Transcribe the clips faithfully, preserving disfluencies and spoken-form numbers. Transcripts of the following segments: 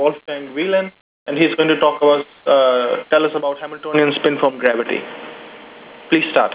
Wolfgang Wieland, and he's going to talk about, uh, tell us about Hamiltonian spin-form gravity. Please start.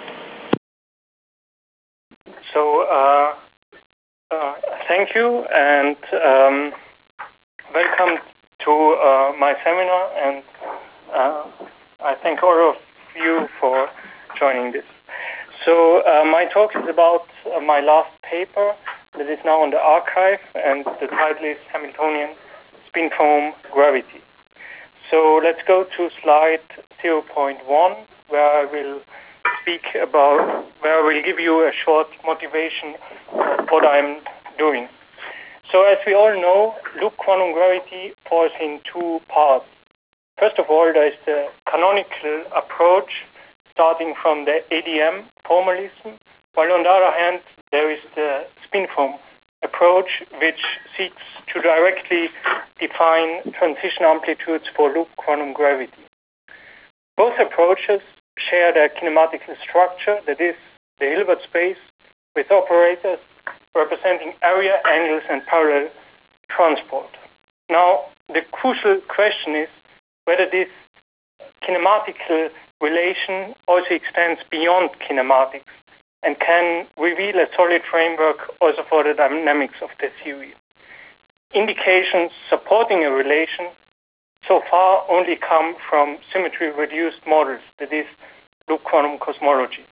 So, uh, uh, thank you, and um, welcome to uh, my seminar, and uh, I thank all of you for joining this. So, uh, my talk is about uh, my last paper that is now on the archive, and the title is Hamiltonian Spin-Foam Gravity. So, let's go to slide zero point one, where I will speak about, where I will give you a short motivation of what I'm doing. So as we all know, loop quantum gravity falls in two parts. First of all, there is the canonical approach starting from the A D M formalism, while on the other hand, there is the spin-foam approach, which seeks to directly define transition amplitudes for loop quantum gravity. Both approaches share their kinematical structure, that is, the Hilbert space, with operators representing area, angles, and parallel transport. Now, the crucial question is whether this kinematical relation also extends beyond kinematics and can reveal a solid framework also for the dynamics of the theory. Indications supporting a relation so far only come from symmetry-reduced models, that is, loop quantum cosmology.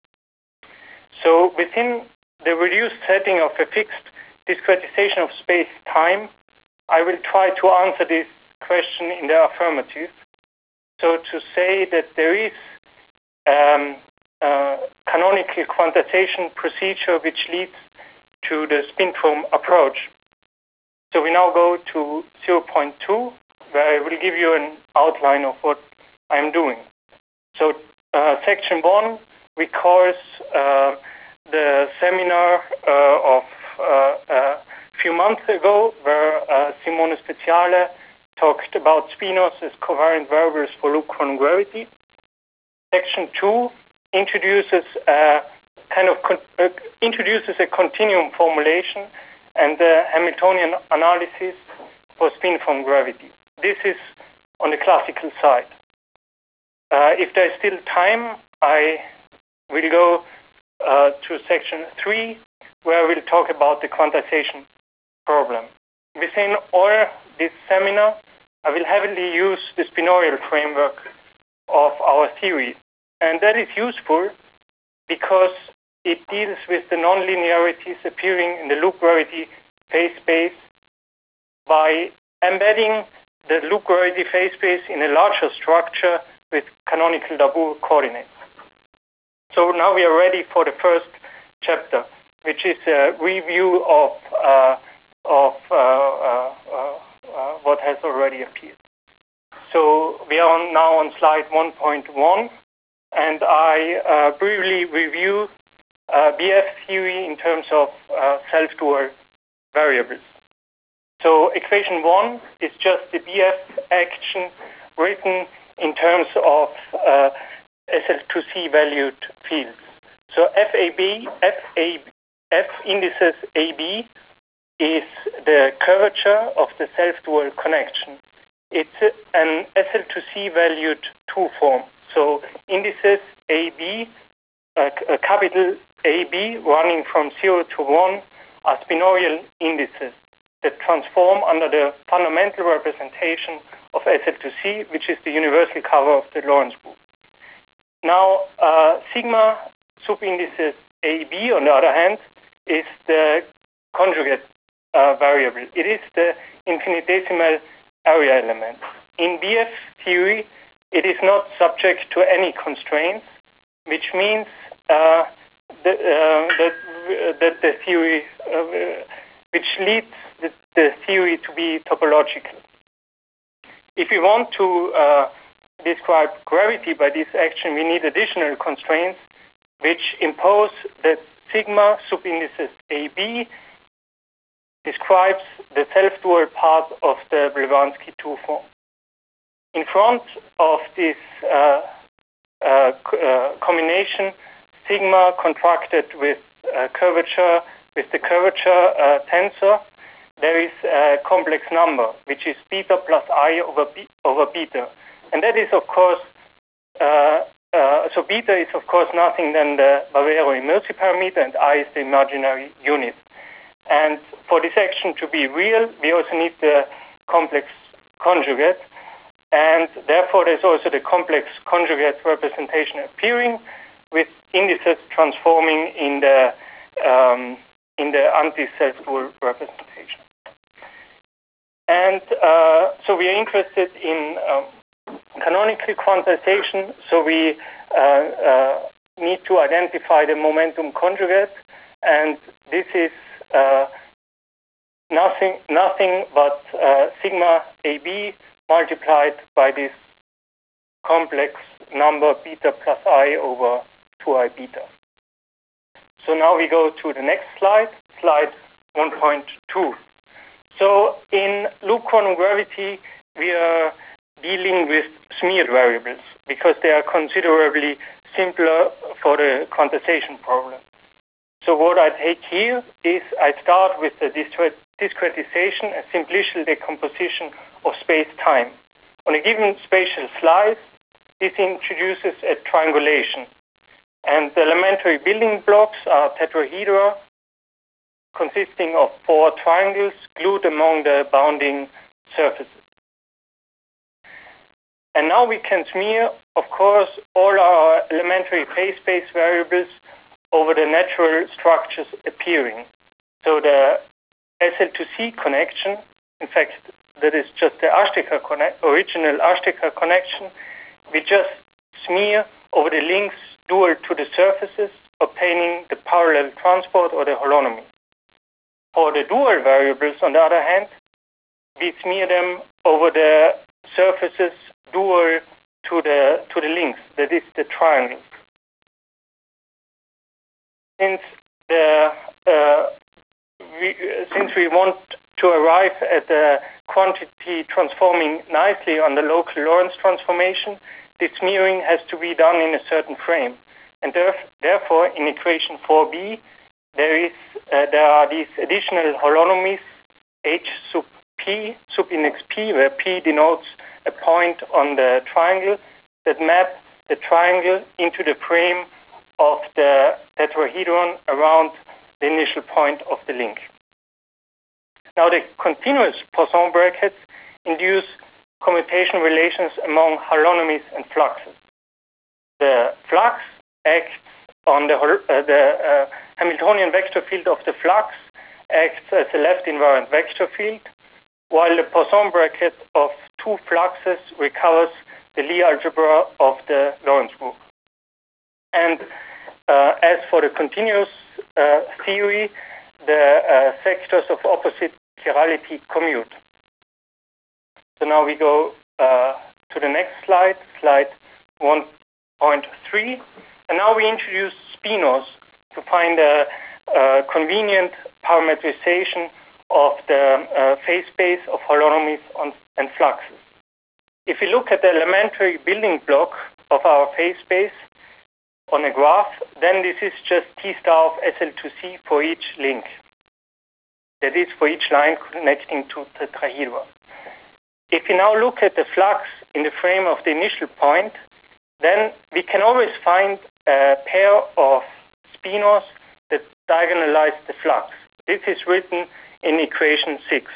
So within the reduced setting of a fixed discretization of space-time, I will try to answer this question in the affirmative. So to say that there is um, a canonical quantization procedure which leads to the spin-foam approach. So we now go to zero point two, where I will give you an outline of what I'm doing. So uh, section one recalls uh, the seminar uh, of uh, a few months ago, where uh, Simone Speziale talked about spinos as covariant variables for loop quantum gravity. Section two introduces a kind of con uh, introduces a continuum formulation and the Hamiltonian analysis for spin-foam gravity. This is on the classical side. Uh, if there is still time, I will go uh, to section three, where we'll talk about the quantization problem. Within all this seminar, I will heavily use the spinorial framework of our theory. And that is useful because it deals with the nonlinearities appearing in the loop gravity phase space by embedding the loop gravity phase space in a larger structure with canonical Dabur coordinates. So now we are ready for the first chapter, which is a review of, uh, of uh, uh, uh, uh, what has already appeared. So we are on, now on slide one point one, and I uh, briefly review uh, B F theory in terms of uh, self-dual variables. So equation one is just the B F action written in terms of uh, S L two C valued fields. So F A B, F A, F indices A B is the curvature of the self-dual connection. It's an S L two C valued two form. So indices A B, uh, a capital A B running from zero to one are spinorial indices that transform under the fundamental representation of S L two C, which is the universal cover of the Lorentz group. Now, uh, sigma subindices A B, on the other hand, is the conjugate uh, variable. It is the infinitesimal area element. In B F theory, it is not subject to any constraints, which means uh, that, uh, that, uh, that the theory, uh, which leads the, the theory to be topological. If we want to uh, describe gravity by this action, we need additional constraints which impose that sigma subindices A B describes the self-dual part of the Blavatsky two form. In front of this uh, uh, uh, combination, sigma contracted with uh, curvature, with the curvature uh, tensor, there is a complex number, which is beta plus I over, b over beta. And that is, of course, uh, uh, so beta is, of course, nothing than the Bavero-Immirzi parameter, and I is the imaginary unit. And for this action to be real, we also need the complex conjugate. And therefore, there's also the complex conjugate representation appearing with indices transforming in the um, in the anti-self-dual representation. And uh, so we are interested in um, canonical quantization. So we uh, uh, need to identify the momentum conjugate, and this is uh, nothing nothing but uh, sigma A B multiplied by this complex number beta plus I over two I beta. So now we go to the next slide, slide one point two. So in loop quantum gravity, we are dealing with smeared variables because they are considerably simpler for the quantization problem. So what I take here is I start with the discretization, a simplicial decomposition of space-time. On a given spatial slice, this introduces a triangulation. And the elementary building blocks are tetrahedra consisting of four triangles glued among the bounding surfaces. And now we can smear, of course, all our elementary phase space variables over the natural structures appearing. So the S L two C connection, in fact, that is just the Ashtekar connect, original Ashtekar connection, we just smear over the links dual to the surfaces, obtaining the parallel transport or the holonomy. For the dual variables, on the other hand, we smear them over the surfaces dual to the to the links, that is the triangles. Since the uh, we, since we want to arrive at the quantity transforming nicely on the local Lorentz transformation, this smearing has to be done in a certain frame. And therefore, in equation four b, there is uh, there are these additional holonomies H sub p, sub index p, where p denotes a point on the triangle that map the triangle into the frame of the tetrahedron around the initial point of the link. Now, the continuous Poisson brackets induce commutation relations among holonomies and fluxes. The flux acts on the, uh, the uh, Hamiltonian vector field of the flux acts as a left invariant vector field, while the Poisson bracket of two fluxes recovers the Lie algebra of the Lorentz group. And uh, as for the continuous uh, theory, the uh, sectors of opposite chirality commute. So now we go uh, to the next slide, slide one point three. And now we introduce spinos to find a, a convenient parametrization of the uh, phase space of holonomies on, and fluxes. If we look at the elementary building block of our phase space on a graph, then this is just T star of S L two C for each link. That is for each line connecting to tetrahedra. If we now look at the flux in the frame of the initial point, then we can always find a pair of spinos that diagonalize the flux. This is written in equation six.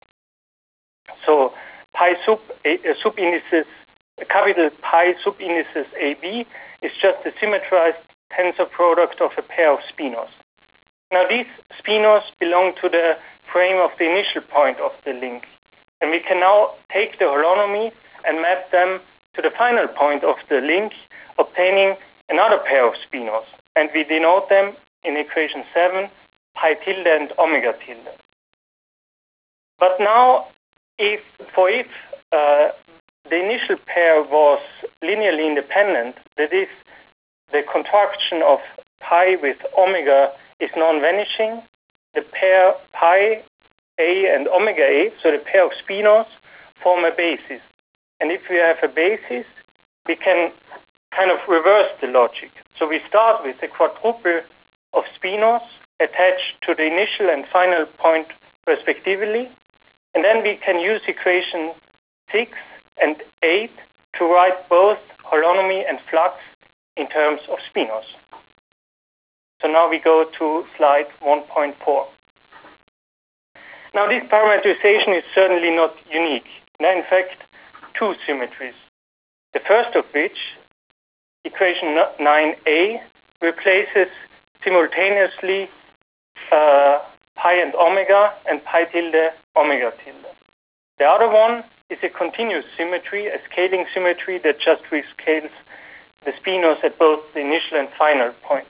So pi sub, uh, sub indices, capital pi sub indices A B is just the symmetrized tensor product of a pair of spinos. Now these spinos belong to the frame of the initial point of the link. And we can now take the holonomy and map them to the final point of the link, obtaining another pair of spinos. And we denote them in equation seven, pi tilde and omega tilde. But now, if for if uh, the initial pair was linearly independent, that is, the contraction of pi with omega is non-vanishing, the pair pi A and omega A, so the pair of spinos, form a basis. And if we have a basis, we can kind of reverse the logic. So we start with a quadruple of spinos attached to the initial and final point respectively. And then we can use equation six and eight to write both holonomy and flux in terms of spinors. So now we go to slide one point four. Now this parameterization is certainly not unique. There are in fact two symmetries. The first of which, equation nine a, replaces simultaneously uh, pi and omega and pi tilde omega tilde. The other one is a continuous symmetry, a scaling symmetry that just rescales the spinors at both the initial and final point.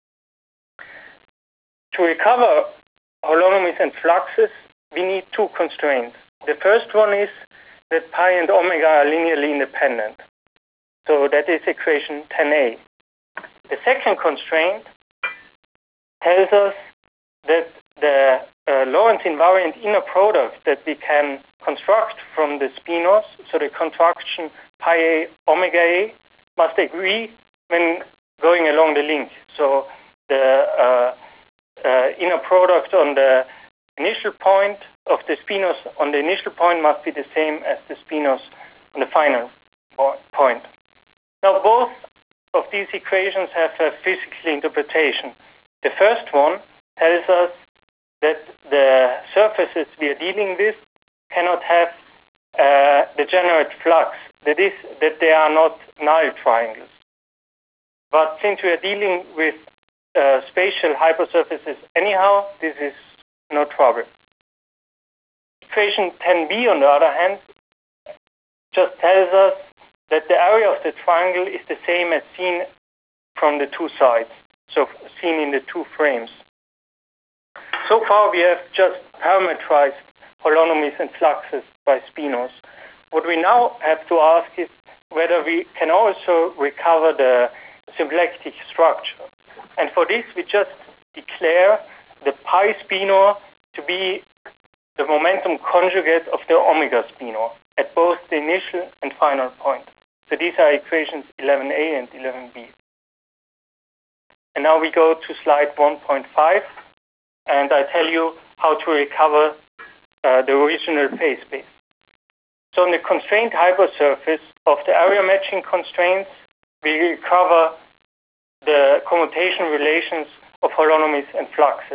To recover holonomies and fluxes, we need two constraints. The first one is that pi and omega are linearly independent. So that is equation ten a. The second constraint tells us that the uh, Lorentz invariant inner product that we can construct from the spinors, so the contraction pi a omega a, must agree when going along the link. So the uh, uh, inner product on the initial point of the spinors on the initial point must be the same as the spinors on the final point. Now both of these equations have a physical interpretation. The first one tells us that the surfaces we are dealing with cannot have uh, degenerate flux, that is, that they are not null triangles. But since we are dealing with uh, spatial hypersurfaces anyhow, this is no trouble. Equation ten b, on the other hand, just tells us that the area of the triangle is the same as seen from the two sides, so seen in the two frames. So far we have just parametrized holonomies and fluxes by spinors. What we now have to ask is whether we can also recover the symplectic structure. And for this we just declare the pi spinor to be the momentum conjugate of the omega spinor at both the initial and final point. So these are equations eleven a and eleven b. And now we go to slide one point five, and I tell you how to recover uh, the original phase space. So in the constrained hypersurface of the area matching constraints, we recover the commutation relations of holonomies and fluxes.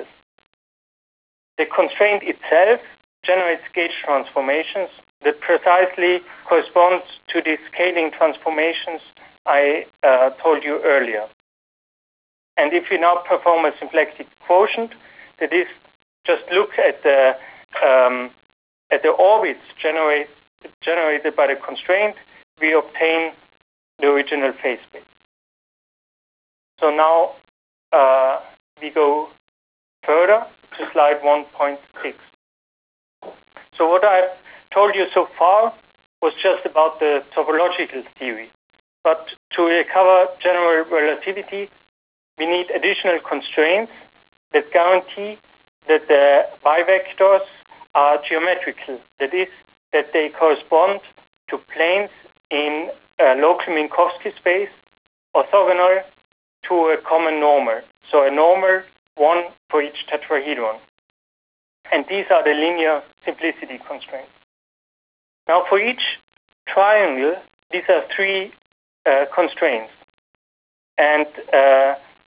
The constraint itself generates gauge transformations that precisely corresponds to the scaling transformations I uh, told you earlier. And if we now perform a symplectic quotient, that is, just look at the um, at the orbits generate, generated by the constraint, we obtain the original phase space. So now uh, we go further to slide one point six. So what I've told you so far was just about the topological theory. But to recover general relativity, we need additional constraints that guarantee that the bivectors are geometrical. That is, that they correspond to planes in a local Minkowski space orthogonal to a common normal. So a normal, one for each tetrahedron. And these are the linear simplicity constraints. Now for each triangle, these are three uh, constraints. And uh,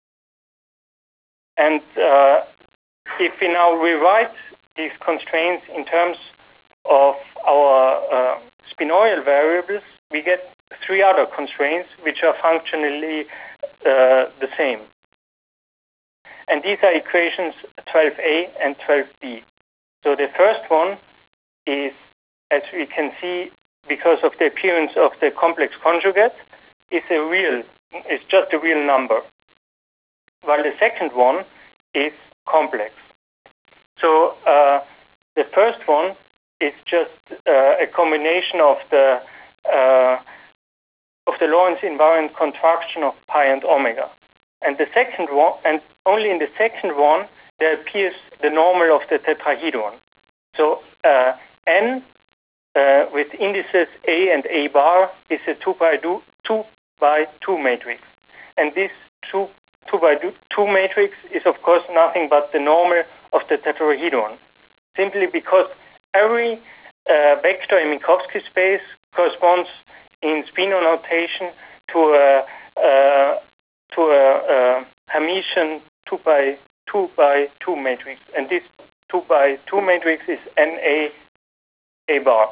and uh, if we now rewrite these constraints in terms of our uh, spinorial variables, we get three other constraints which are functionally uh, the same. And these are equations twelve a and twelve b. So the first one is, as we can see, because of the appearance of the complex conjugate, is a real, is just a real number, while the second one is complex. So uh, the first one is just uh, a combination of the uh, of the Lorentz invariant contraction of pi and omega. And the second one, and only in the second one, there appears the normal of the tetrahedron. So uh, n uh, with indices a and a bar is a two by two, two by two matrix, and this two two by two matrix is of course nothing but the normal of the tetrahedron. simply because every uh, vector in Minkowski space corresponds in spinor notation to a uh, to a, a Hermitian two by two by two matrix, and this two by two matrix is N A A bar.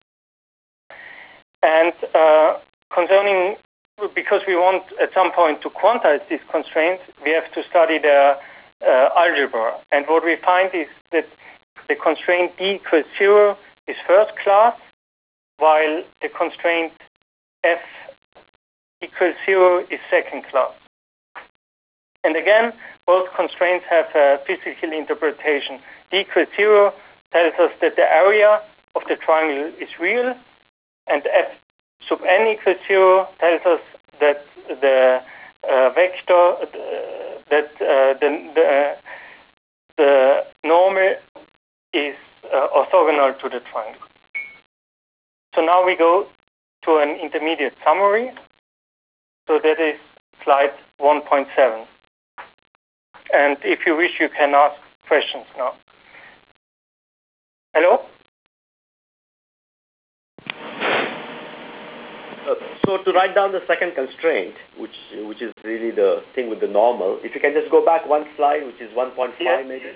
And uh, concerning, because we want at some point to quantize these constraints, we have to study the uh, algebra. And what we find is that the constraint D equals zero is first class, while the constraint F equals zero is second class. And again, both constraints have a physical interpretation. D equals zero tells us that the area of the triangle is real, and F sub n equals zero tells us that the uh, vector, uh, that uh, the, the, uh, the normal is uh, orthogonal to the triangle. So now we go to an intermediate summary. So that is slide one point seven. And if you wish, you can ask questions now. Hello? Uh, so to write down the second constraint, which which is really the thing with the normal, if you can just go back one slide, which is one point five yes. maybe.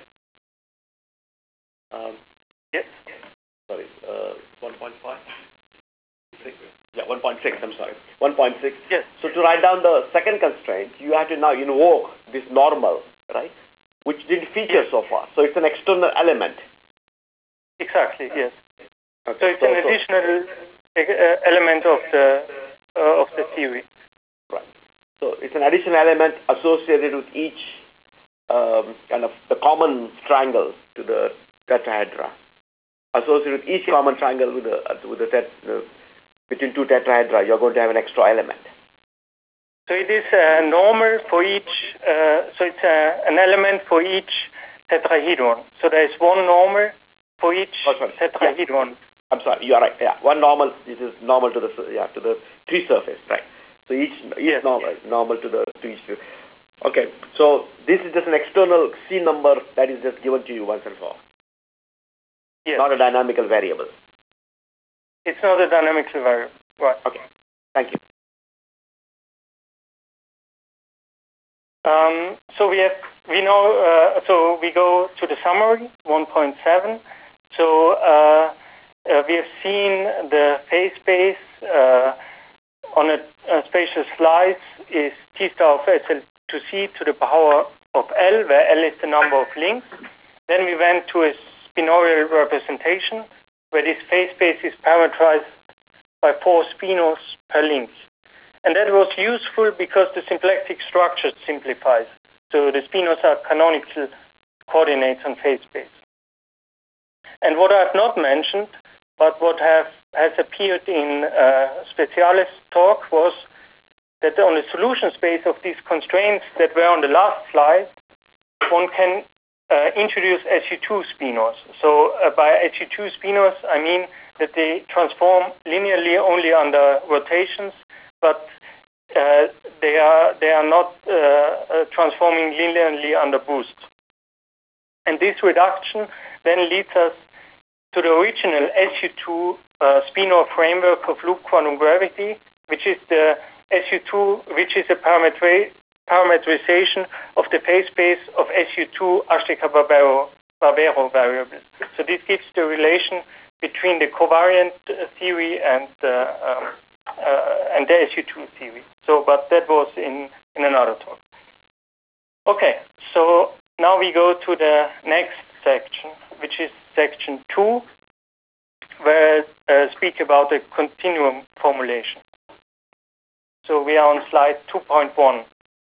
Um, yes. Sorry, uh, one point five? Yeah, one point six, I'm sorry. one point six. Yes. So to write down the second constraint, you have to now invoke this normal, right? Which didn't feature yes. so far. So it's an external element. Exactly, yes. Okay. So it's so, an additional uh, element of the uh, of the theory. Right. So it's an additional element associated with each um, kind of the common triangle to the tetrahedra. Associated with each yes. common triangle with the uh, with the tet uh, between two tetrahedra, you're going to have an extra element. So it is uh, normal for each. Uh, so it's uh, an element for each tetrahedron. So there is one normal for each oh, tetrahedron. Yeah. I'm sorry, you are right. Yeah, one normal. This is normal to the yeah to the tree surface, right? So each each yes. normal normal to the to each. Okay, so this is just an external C number that is just given to you once and for all. Yes. Not a dynamical variable. It's not a dynamical variable. Right. Okay. Thank you. Um, so we have we know. Uh, so we go to the summary one point seven. So. Uh, Uh, we have seen the phase space uh, on a, a spatial slice is T star of S L to C to the power of L, where L is the number of links. Then we went to a spinorial representation, where this phase space is parameterized by four spinos per link. And that was useful because the symplectic structure simplifies. So the spinos are canonical coordinates on phase space. And what I've not mentioned, but what have, has appeared in uh, Specialis' talk, was that on the solution space of these constraints that were on the last slide, one can uh, introduce S U two spinos. So uh, by S U two spinos, I mean that they transform linearly only under rotations, but uh, they are they are not uh, uh, transforming linearly under boost. And this reduction then leads us to the original S U two uh, spinor framework of loop quantum gravity, which is the S U two, which is a parametri parametrization of the phase space of S U two Ashtekar-Barbero Barbero variables. So this gives the relation between the covariant theory and uh, um, uh, and the S U two theory. So, but that was in in another talk. Okay, so now we go to the next section, which is section two, where I uh, speak about the continuum formulation. So we are on slide two point one.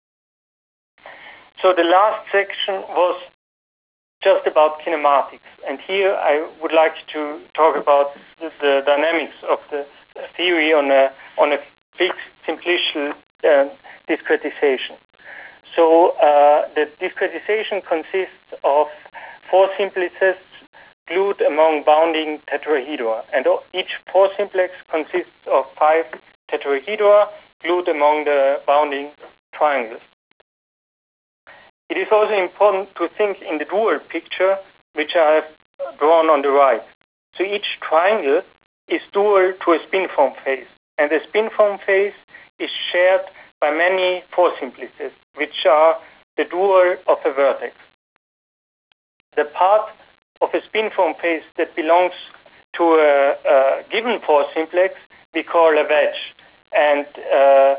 So the last section was just about kinematics, and here I would like to talk about the, the dynamics of the theory on a on a fixed simplicial uh, discretization. So uh, the discretization consists of four simplices glued among bounding tetrahedra, and each four simplex consists of five tetrahedra glued among the bounding triangles. It is also important to think in the dual picture, which I have drawn on the right. So each triangle is dual to a spin-form face, and the spin-form face is shared by many four simplices, which are the dual of a vertex. The part of a spin-form face that belongs to a, a given four simplex we call a wedge, and uh,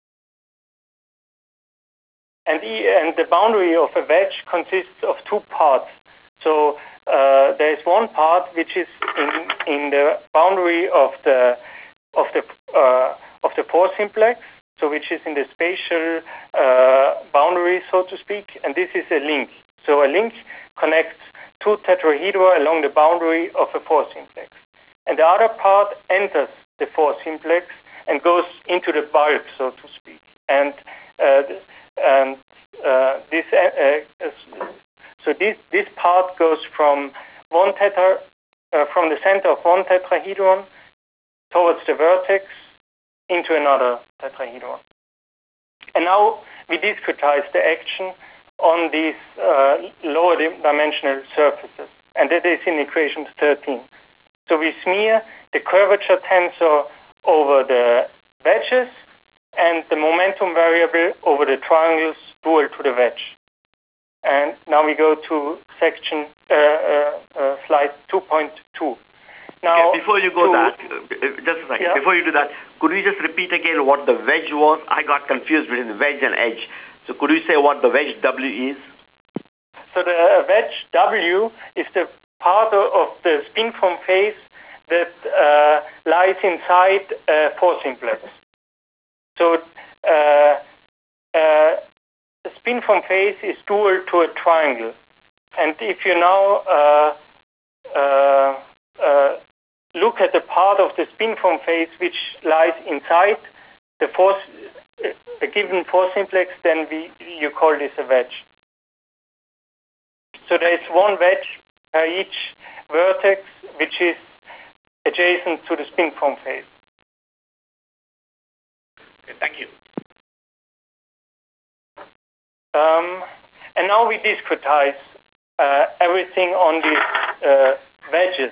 and, the, and the boundary of a wedge consists of two parts. So uh, there is one part which is in in the boundary of the of the uh, of the four simplex, so which is in the spatial uh, boundary, so to speak, and this is a link. So a link connects two tetrahedra along the boundary of a four simplex, and the other part enters the four simplex and goes into the bulk, so to speak, and uh, and uh, this uh, uh, so this this part goes from one tetra uh, from the center of one tetrahedron towards the vertex into another tetrahedron. And now we discretize the action on these uh, lower dimensional surfaces, and that is in equation thirteen. So we smear the curvature tensor over the wedges and the momentum variable over the triangles dual to the wedge. And now we go to section uh, uh, uh, slide two point two. Now, okay, before you go to, that, uh, just a second. Yeah? Before you do that, could you just repeat again what the wedge was? I got confused between the wedge and edge. So could you say what the wedge W is? So the wedge W is the part of the spin-form face that uh, lies inside uh, four simplex. So uh, uh, the spin-form face is dual to a triangle. And if you now uh, uh, uh, look at the part of the spin-form face which lies inside the four, a given four simplex, then we you call this a wedge. So there is one wedge per each vertex which is adjacent to the spin-form face. Okay, thank you. Um, and now we discretize uh, everything on these uh, wedges.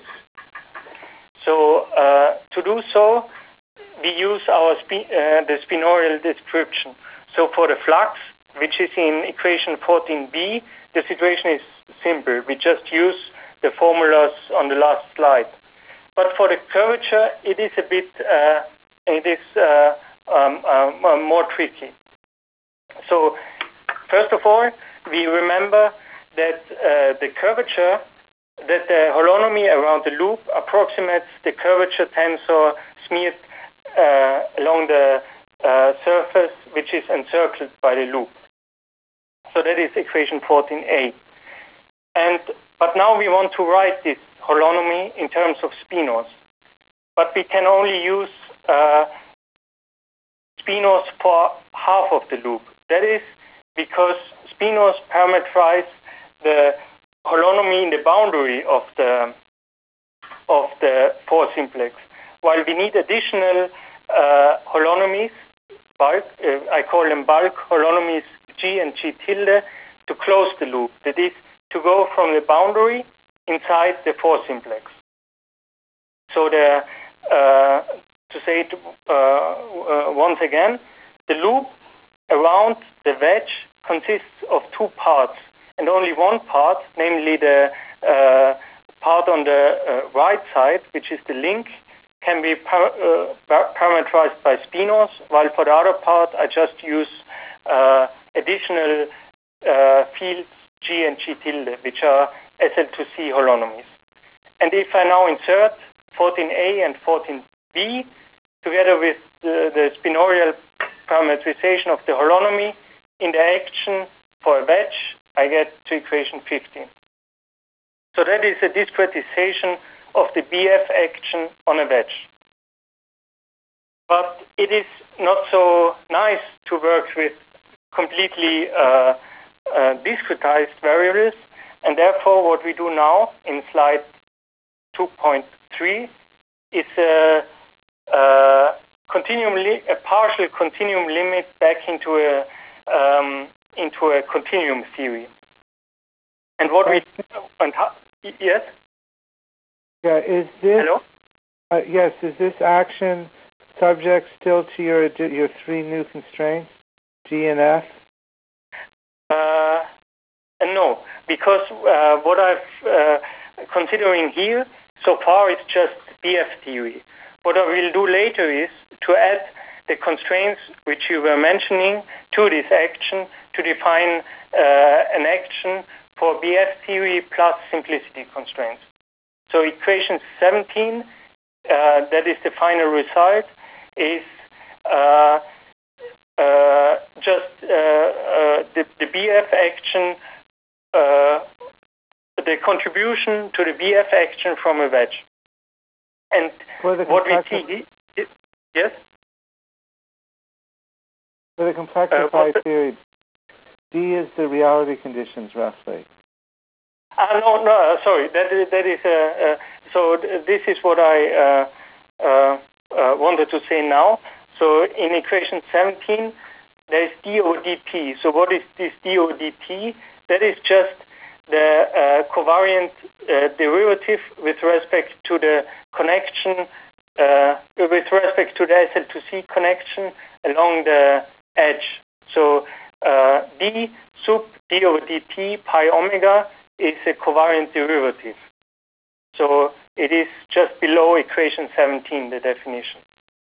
So uh, to do so, we use our spi uh, the spinorial description. So for the flux, which is in equation fourteen b, the situation is simple. We just use the formulas on the last slide. But for the curvature, it is a bit, uh, it is uh, um, um, more tricky. So first of all, we remember that uh, the curvature, that the holonomy around the loop approximates the curvature tensor smeared uh, along the uh, surface which is encircled by the loop. So that is equation fourteen a. And but now we want to write this holonomy in terms of spinos. But we can only use uh, spinos for half of the loop. That is because spinos parameterize the holonomy in the boundary of the of the four simplex, while we need additional uh, holonomies, bulk, uh, I call them bulk holonomies G and G tilde, to close the loop. That is, to go from the boundary inside the four simplex. So the uh, to say it uh, uh, once again, the loop around the wedge consists of two parts, and only one part, namely the uh, part on the uh, right side, which is the link, can be par uh, parameterized by spinos, while for the other part I just use uh, additional uh, fields G and G tilde, which are S L two C holonomies. And if I now insert fourteen a and fourteen b together with the, the spinorial parametrization of the holonomy in the action for a wedge, I get to equation fifteen. So that is a discretization of the B F action on a wedge. But it is not so nice to work with completely uh, uh, discretized variables, and therefore what we do now in slide two point three is a, a continuum, a partial continuum limit back into a um, into a continuum theory. And what we and how, yes. Yeah, is this... Hello? Uh, yes, is this action subject still to your your three new constraints, G and F? Uh, no, because uh, what I'm uh, considering here so far is just B F theory. What I will do later is to add the constraints which you were mentioning to this action to define uh, an action for B F theory plus simplicity constraints. So equation seventeen, uh, that is the final result, is uh, uh, just uh, uh, the, the B F action, uh, the contribution to the B F action from a wedge. And what we see, is, yes? For the complexified uh, theory, D is the reality conditions, roughly. Uh, no, no, sorry. That is, that is uh, uh, so th this is what I uh, uh, uh, wanted to say now. So in equation seventeen, there is d over dt. So what is this d over dt? That is just the uh, covariant uh, derivative with respect to the connection, uh, with respect to the S L two C connection along the edge. So uh, d sub d over dt pi omega is a covariant derivative. So it is just below equation seventeen, the definition.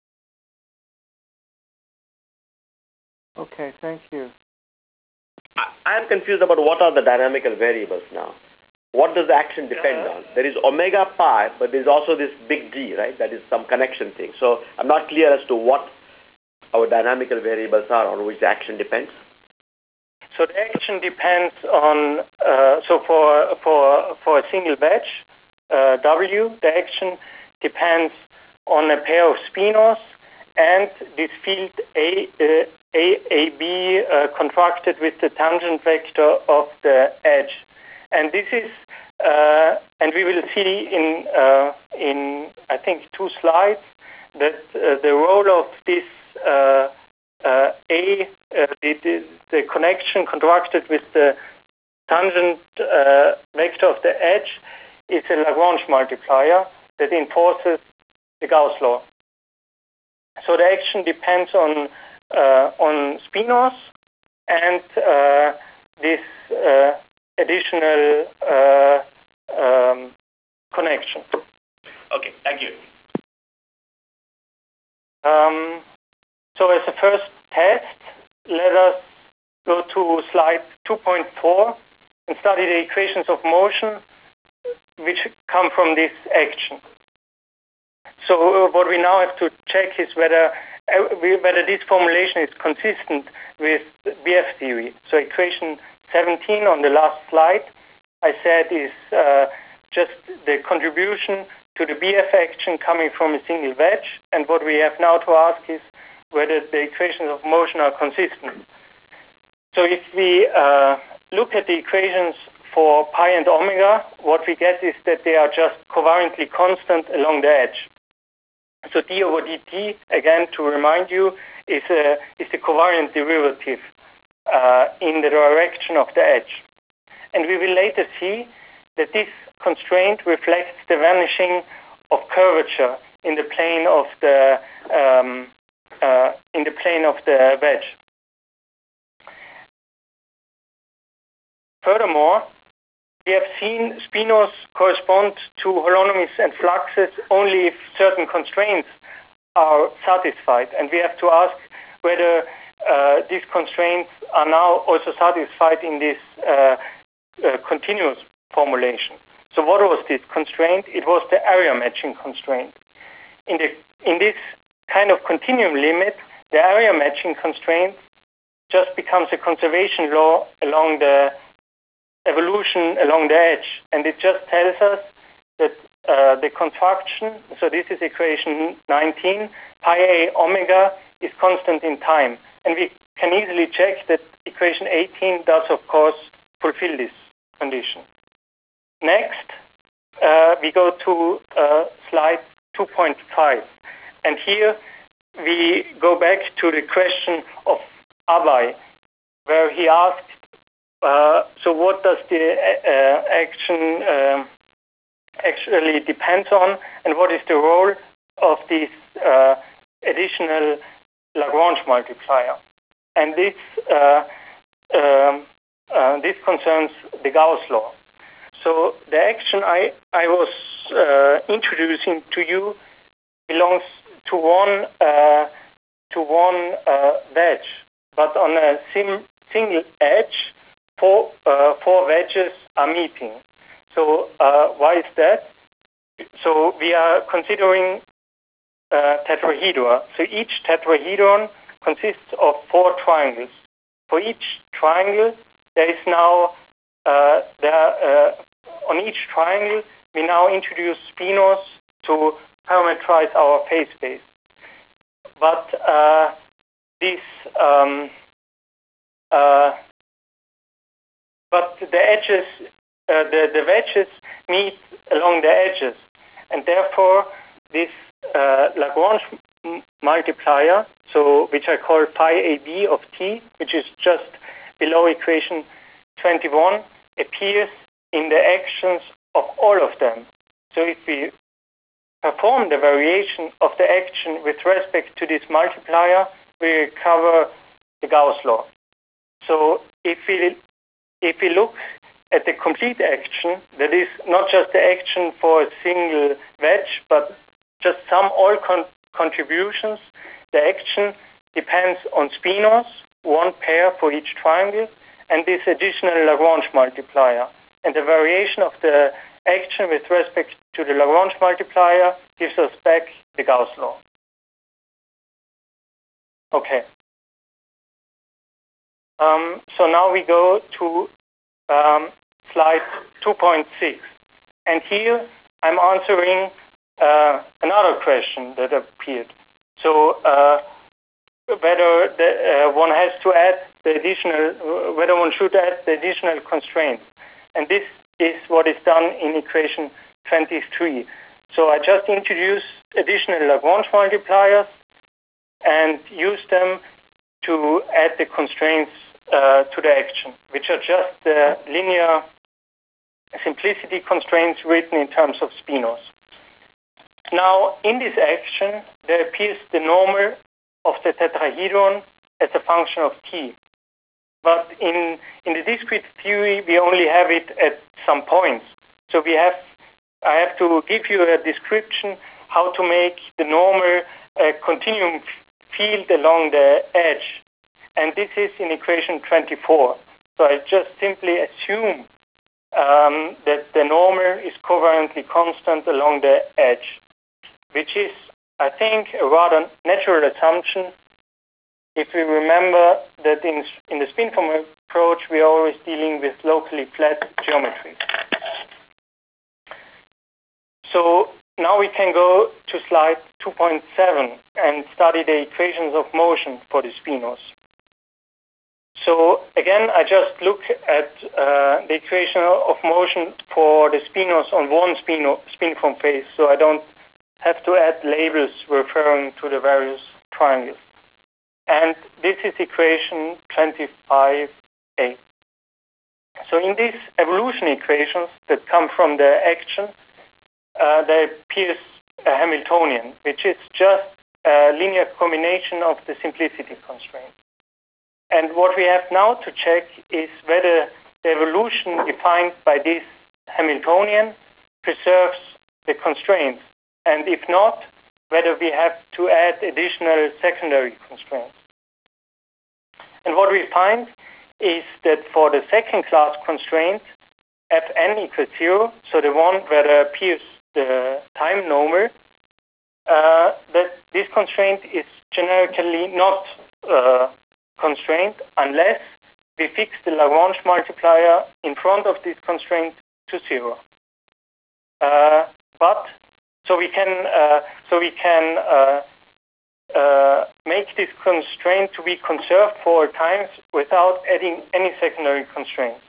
Okay, thank you. I am confused about what are the dynamical variables now. What does the action depend uh, on? There is omega pi, but there's also this big D, right? That is some connection thing. So I'm not clear as to what our dynamical variables are on which the action depends. So the action depends on, uh, so for, for, for a single wedge, uh, W, the action depends on a pair of spinors and this field A, uh, A, A, B uh, contracted with the tangent vector of the edge. And this is, uh, and we will see in, uh, in I think, two slides that uh, the role of this uh, uh, A, uh, the, the, the connection contracted with the tangent uh, vector of the edge is a Lagrange multiplier that enforces the Gauss law. So the action depends on uh, on spinors and uh, this uh, additional uh, um, connection. Okay, thank you. Um, so as a first test, let us go to slide two point four and study the equations of motion which come from this action. So uh, what we now have to check is whether uh, whether this formulation is consistent with B F theory. So equation seventeen on the last slide, I said, is uh, just the contribution to the B F action coming from a single wedge. And what we have now to ask is whether the equations of motion are consistent. So if we uh, look at the equations for pi and omega, what we get is that they are just covariantly constant along the edge. So d over dt, again, to remind you, is a is the covariant derivative uh, in the direction of the edge. And we will later see that this constraint reflects the vanishing of curvature in the plane of the um, uh, in the plane of the wedge. Furthermore, we have seen spinors correspond to holonomies and fluxes only if certain constraints are satisfied. And we have to ask whether uh, these constraints are now also satisfied in this uh, uh, continuous formulation. So what was this constraint? It was the area matching constraint. In, the, in this kind of continuum limit, the area matching constraint just becomes a conservation law along the evolution along the edge, and it just tells us that uh, the contraction, so this is equation nineteen, pi a omega is constant in time, and we can easily check that equation eighteen does of course fulfill this condition. Next, uh, we go to uh, slide two point five, and here we go back to the question of Abay, where he asked, Uh, so what does the uh, action uh, actually depends on, and what is the role of this uh, additional Lagrange multiplier. And this uh, um, uh, this concerns the Gauss law. So the action I, I was uh, introducing to you belongs to one uh, to one uh, wedge, but on a sim single edge, four uh, four wedges are meeting. So uh, why is that? So we are considering uh, tetrahedra. So each tetrahedron consists of four triangles. For each triangle, there is now uh, there uh, on each triangle we now introduce spinos to parameterize our phase space. But uh, this um, uh, but the edges, uh, the the wedges meet along the edges, and therefore this uh, Lagrange multiplier, so which I call phi A B of t, which is just below equation twenty-one, appears in the actions of all of them. So if we perform the variation of the action with respect to this multiplier, we recover the Gauss law. So if we if we look at the complete action, that is not just the action for a single wedge, but just sum all con contributions, the action depends on spinos, one pair for each triangle, and this additional Lagrange multiplier. And the variation of the action with respect to the Lagrange multiplier gives us back the Gauss law. Okay. Um, so now we go to um, slide two point six. And here I'm answering uh, another question that appeared. So uh, whether the, uh, one has to add the additional, uh, whether one should add the additional constraints. And this is what is done in equation twenty-three. So I just introduce additional Lagrange multipliers and use them to add the constraints uh, to the action, which are just the linear simplicity constraints written in terms of spinos. Now, in this action, there appears the normal of the tetrahedron as a function of t. But in, in the discrete theory, we only have it at some points. So we have, I have to give you a description how to make the normal uh, continuum field along the edge. And this is in equation twenty-four. So I just simply assume um, that the normal is covariantly constant along the edge, which is, I think, a rather natural assumption if we remember that in, in the spin-form approach, we are always dealing with locally flat geometry. So now we can go to slide two point seven and study the equations of motion for the spinos. So again, I just look at uh, the equation of motion for the spinos on one spino, spin-form phase, so I don't have to add labels referring to the various triangles. And this is equation twenty-five A. So in these evolution equations that come from the action, uh, there appears a Hamiltonian, which is just a linear combination of the simplicity constraints. And what we have now to check is whether the evolution defined by this Hamiltonian preserves the constraints, and if not, whether we have to add additional secondary constraints. And what we find is that for the second class constraint, Fn equals zero, so the one where there appears the time normal, uh, that this constraint is generically not uh, constrained unless we fix the Lagrange multiplier in front of this constraint to zero. Uh, but so we can uh, so we can uh, uh, make this constraint to be conserved for all times without adding any secondary constraints.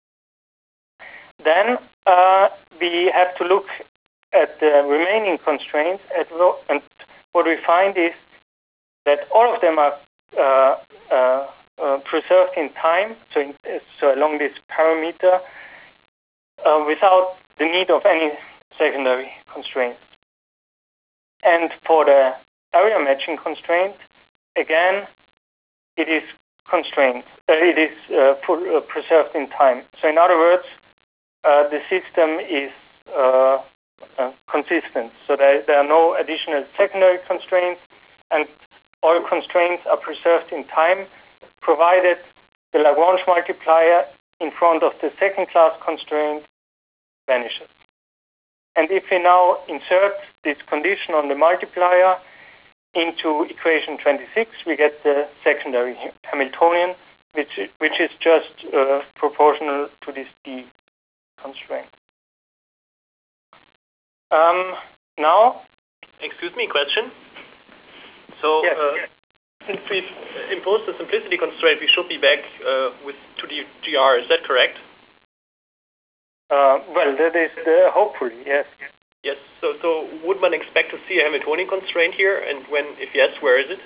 Then uh, we have to look at the remaining constraints, at and what we find is that all of them are uh, uh, uh, preserved in time, so, in, so along this parameter, uh, without the need of any secondary constraints. And for the area matching constraint, again, it is constrained. Uh, it is uh, full, uh, preserved in time. So in other words, uh, the system is uh, uh, consistent. So there, there are no additional secondary constraints, and all constraints are preserved in time, provided the Lagrange multiplier in front of the second class constraint vanishes. And if we now insert this condition on the multiplier into equation twenty-six, we get the secondary Hamiltonian, which, which is just uh, proportional to this D constraint. Um, now, excuse me, question. So, yes, uh, yes. since we've imposed the simplicity constraint, we should be back uh, with to the G R. Is that correct? Uh, well, that is the, hopefully, yes. Yes. So, so would one expect to see a Hamiltonian constraint here? And when, if yes, where is it?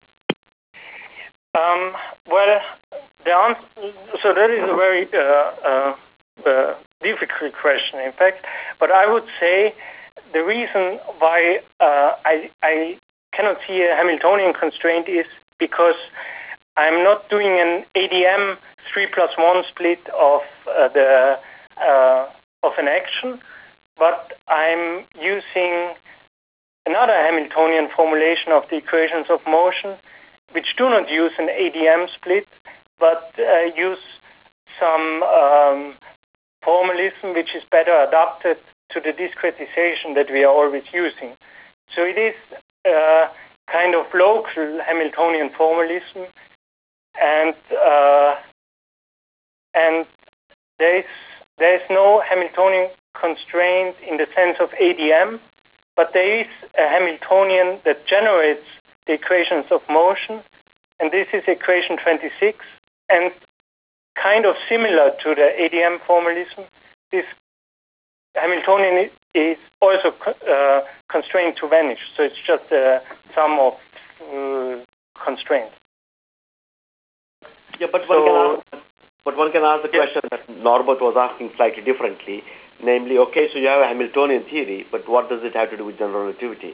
Um, well, the answer, so that is a very uh, uh, uh, difficult question, in fact. But I would say the reason why uh, I, I cannot see a Hamiltonian constraint is because I'm not doing an A D M three plus one split of uh, the uh, of an action, but I'm using another Hamiltonian formulation of the equations of motion, which do not use an A D M split, but uh, use some um, formalism which is better adapted to the discretization that we are always using. So it is uh, kind of local Hamiltonian formalism, and uh, and there is there is no Hamiltonian constraint in the sense of A D M, but there is a Hamiltonian that generates the equations of motion, and this is equation twenty-six, and kind of similar to the A D M formalism, this Hamiltonian is also uh, constrained to vanish, so it's just a sum of uh, constraints. Yeah, but So, one can ask, but one can ask the yes. question that Norbert was asking slightly differently, namely, okay, so you have a Hamiltonian theory, but what does it have to do with general relativity?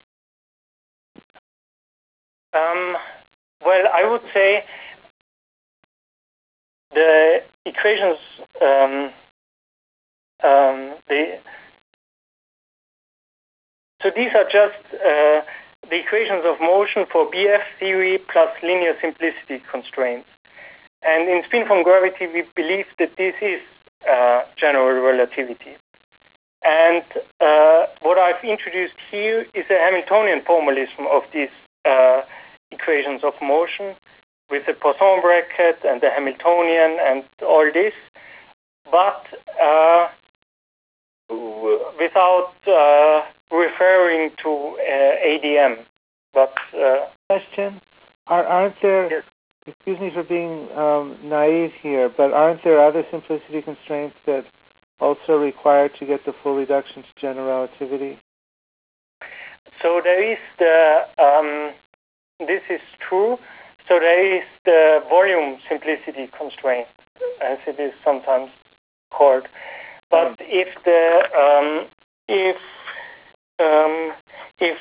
Um, well, I would say the equations, um, um, the so these are just uh, the equations of motion for B F theory plus linear simplicity constraints. And in spin from gravity, we believe that this is uh, general relativity. And uh, what I've introduced here is a Hamiltonian formalism of these uh, equations of motion with the Poisson bracket and the Hamiltonian and all this, but uh, without uh, referring to uh, A D M. But uh, Question: Are, aren't there? Yes. Excuse me for being um, naive here, but aren't there other simplicity constraints that also require to get the full reduction to general relativity? so there is the, um, this is true, so there is the volume simplicity constraint, as it is sometimes called. But Um, if the, um, if, um, if,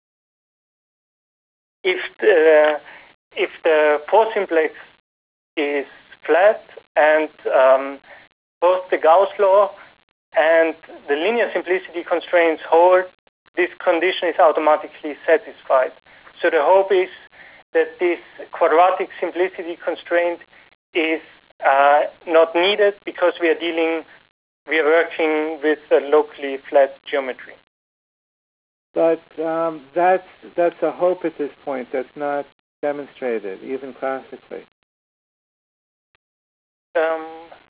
if the, if the four simplex is flat and um, both the Gauss law and the linear simplicity constraints hold, this condition is automatically satisfied. So the hope is that this quadratic simplicity constraint is uh, not needed because we are dealing, we are working with a locally flat geometry. But um, that's that's a hope at this point. That's not demonstrated, even classically. Um,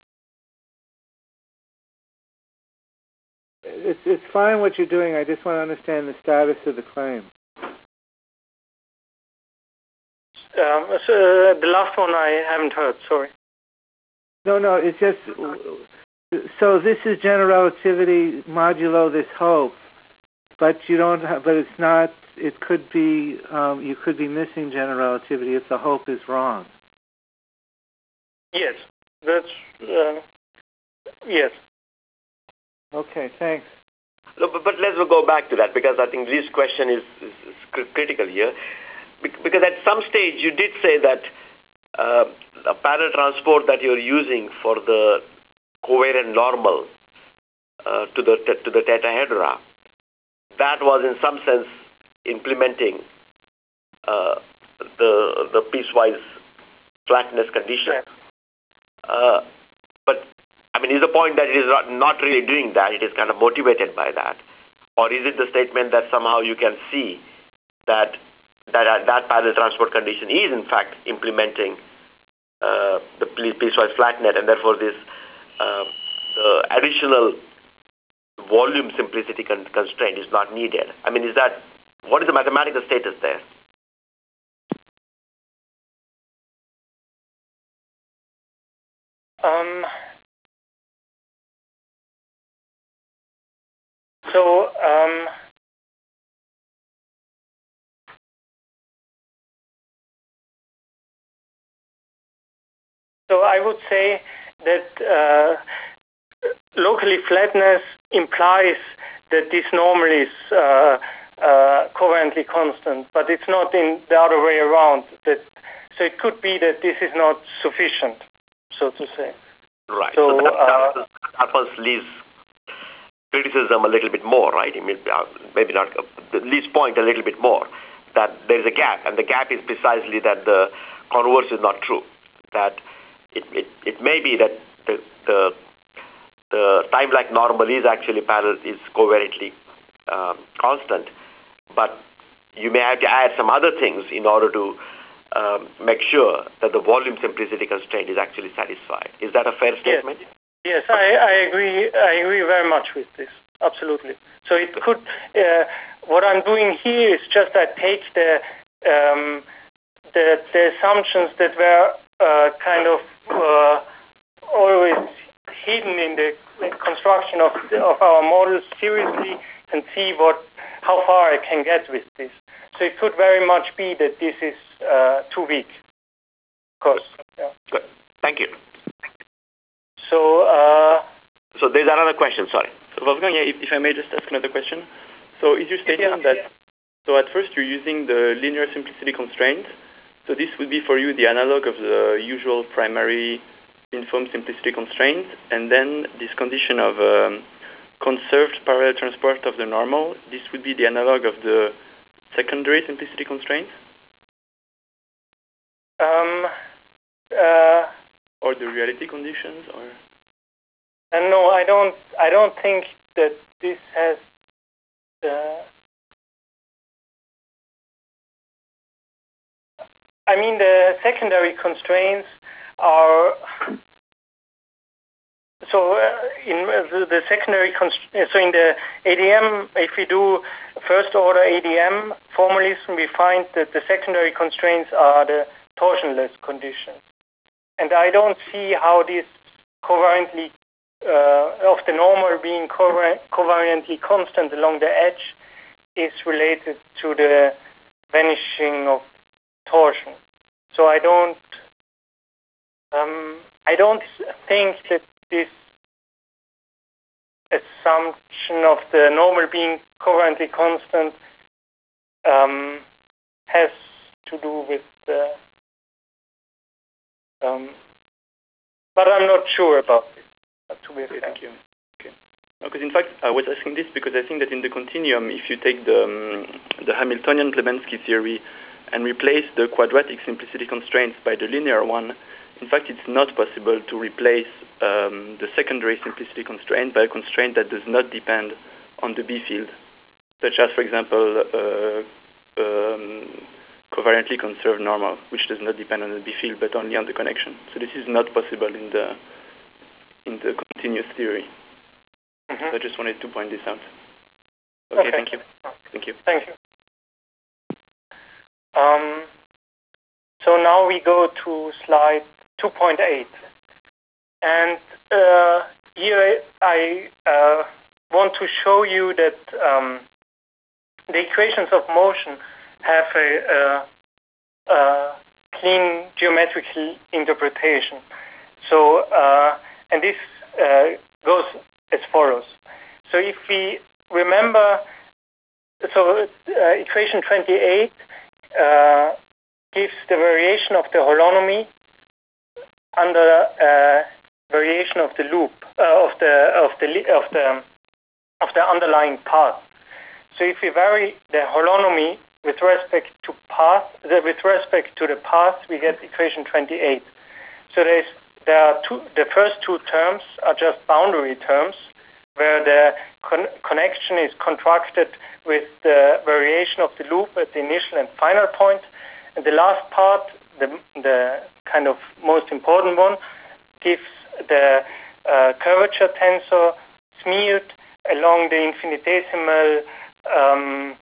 It's it's fine what you're doing. I just want to understand the status of the claim. um, so the last one I haven't heard, sorry. No, no. It's just so this is general relativity modulo this hope, but you don't. Have, but it's not. It could be. Um, you could be missing general relativity if the hope is wrong. Yes, that's, uh, yes. Okay. Thanks. No, but, but let's go back to that, because I think this question is, is, is cr- critical here. Bec- Because at some stage you did say that uh, a parallel transport that you're using for the covariant normal uh, to the te- to the tetrahedra, that was in some sense implementing uh, the the piecewise flatness condition. Right. Uh, but I mean, is the point that it is not, not really doing that? It is kind of motivated by that, or is it the statement that somehow you can see that that uh, that parallel transport condition is in fact implementing uh, the ple- piecewise flat net, and therefore this uh, the additional volume simplicity con- constraint is not needed? I mean, is that what is the mathematical status there? Um, so, um, so I would say that uh, locally flatness implies that this normal is uh, uh, covariantly constant, but it's not in the other way around. That so it could be that this is not sufficient, so to say. Right. So, So, that, uh, that, that helps Lee's criticism a little bit more, right? I mean, uh, maybe not uh, Lee's point a little bit more, that there is a gap, and the gap is precisely that the converse is not true. That it, it, it may be that the, the the time-like normal is actually parallel, is covariantly um, constant, but you may have to add some other things in order to um, make sure that the volume simplicity constraint is actually satisfied. Is that a fair statement? Yes, yes I, I agree. I agree very much with this. Absolutely. So it could. Uh, what I'm doing here is just I take the um, the, the assumptions that were uh, kind of uh, always hidden in the construction of the, of our models seriously and see what how far I can get with this. So it could very much be that this is uh, too weak. Of course. Yeah. Good. Thank you. So. Uh, so there's another question. Sorry. So Wolfgang, yeah, if, if I may just ask another question. So is your statement yeah. that so at first you're using the linear simplicity constraint? So this would be for you the analog of the usual primary informed simplicity constraint, and then this condition of um, conserved parallel transport of the normal, this would be the analog of the secondary simplicity constraint? Um, uh, or the reality conditions, or? And no, I don't. I don't think that this has. Uh, I mean, the secondary constraints are. So uh, in the, the secondary const- so in the A D M, if we do first order A D M formalism, we find that the secondary constraints are the torsionless conditions, and I don't see how this covariantly uh, of the normal being covar- covariantly constant along the edge is related to the vanishing of torsion. So I don't. Um, I don't think that this assumption of the normal being covariantly constant um, has to do with the. Um, but I'm not sure about this. To be okay, fair. thank you. Okay. Because in fact, I was asking this because I think that in the continuum, if you take the um, the Hamiltonian Plebanski theory and replace the quadratic simplicity constraints by the linear one, in fact, it's not possible to replace um, the secondary simplicity constraint by a constraint that does not depend on the B field, such as, for example, uh, um, covariantly conserved normal, which does not depend on the B field but only on the connection. So this is not possible in the in the continuous theory. Mm-hmm. So I just wanted to point this out. Okay, okay. thank you. Thank you. Thank you. Um, so now we go to slide two point eight. And uh, here I uh, want to show you that um, the equations of motion have a, a, a clean geometrical interpretation. So, uh, and this uh, goes as follows. So if we remember, so uh, equation twenty-eight uh, gives the variation of the holonomy under uh, variation of the loop uh, of the of the of the of the underlying path. So if we vary the holonomy with respect to path, uh, with respect to the path, we get equation twenty-eight. So there's there are two. The first two terms are just boundary terms, where the con connection is contracted with the variation of the loop at the initial and final point. And the last part, the the kind of most important one, gives the uh, curvature tensor smeared along the infinitesimal um,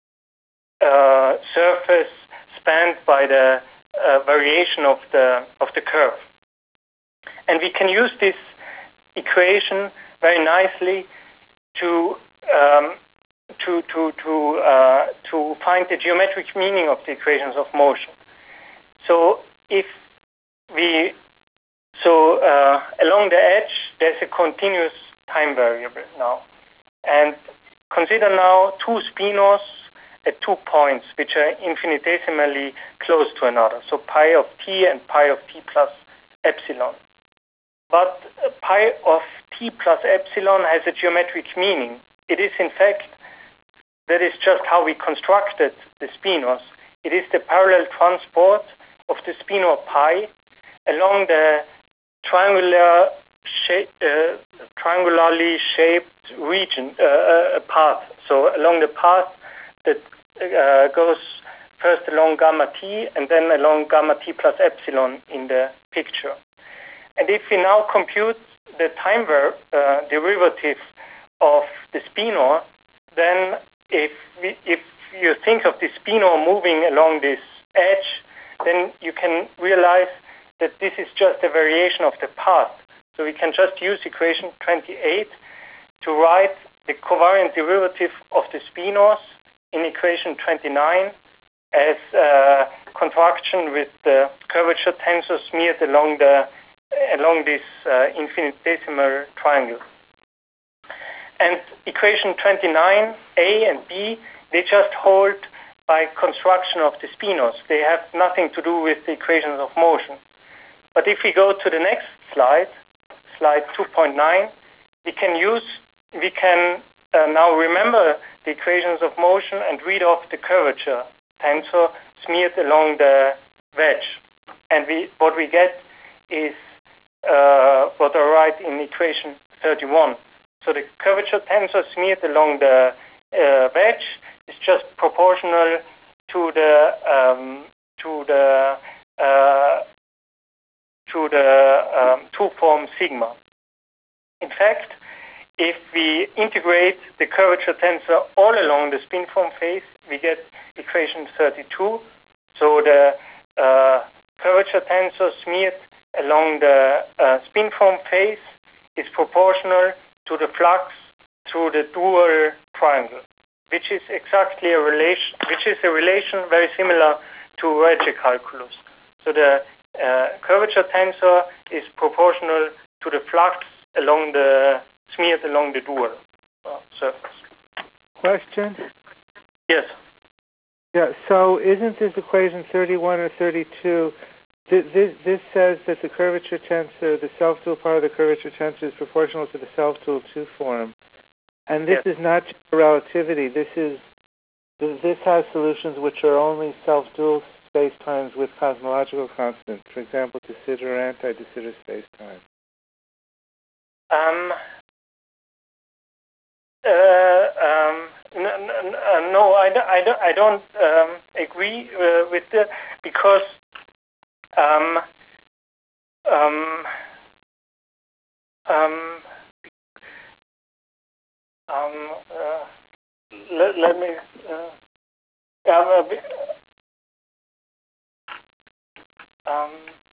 uh, surface spanned by the uh, variation of the of the curve. And we can use this equation very nicely to um, to to to uh, to find the geometric meaning of the equations of motion. So if we so uh, along the edge there's a continuous time variable now, and consider now two spinos at two points which are infinitesimally close to another. So pi of t and pi of t plus epsilon. But pi of t plus epsilon has a geometric meaning. It is, in fact, that is just how we constructed the spinos. It is the parallel transport of the spino pi along the triangular shape, uh, triangularly shaped region, uh, uh, path. So along the path that uh, goes first along gamma t and then along gamma t plus epsilon in the picture. And if we now compute the time uh, derivative of the spinor, then if we, if you think of the spinor moving along this edge, then you can realize that this is just a variation of the path. So we can just use equation twenty-eight to write the covariant derivative of the spinos in equation twenty-nine as a contraction with the curvature tensor smeared along the along this uh, infinitesimal triangle. And equation twenty-nine, A and B, they just hold by construction of the spinos. They have nothing to do with the equations of motion. But if we go to the next slide, slide two point nine, we can use, we can uh, now remember the equations of motion and read off the curvature tensor smeared along the wedge. And we, what we get is uh, what I write in equation thirty-one. So the curvature tensor smeared along the uh, wedge is just proportional to the um, to the uh, to the um, two-form sigma. In fact, if we integrate the curvature tensor all along the spin-form phase, we get equation thirty-two. So the uh, curvature tensor smeared along the uh, spin-form phase is proportional to the flux through the dual triangle, which is exactly a relation, which is a relation very similar to Regge calculus. So the uh, curvature tensor is proportional to the flux along the smeared along the dual uh, surface. Question? Yes. Yeah. So isn't this equation thirty-one or thirty-two? This, this says that the curvature tensor, the self-dual part of the curvature tensor, is proportional to the self-dual two-form. And this yes. is not relativity. This is this has solutions which are only self-dual spacetimes with cosmological constants. For example, de Sitter or anti-de Sitter spacetime. Um. Uh, um. No, no, no I, don't, I don't. I don't um, agree uh, with the because. Um. Um. Um. Um. Uh, let, let me. Uh, um. um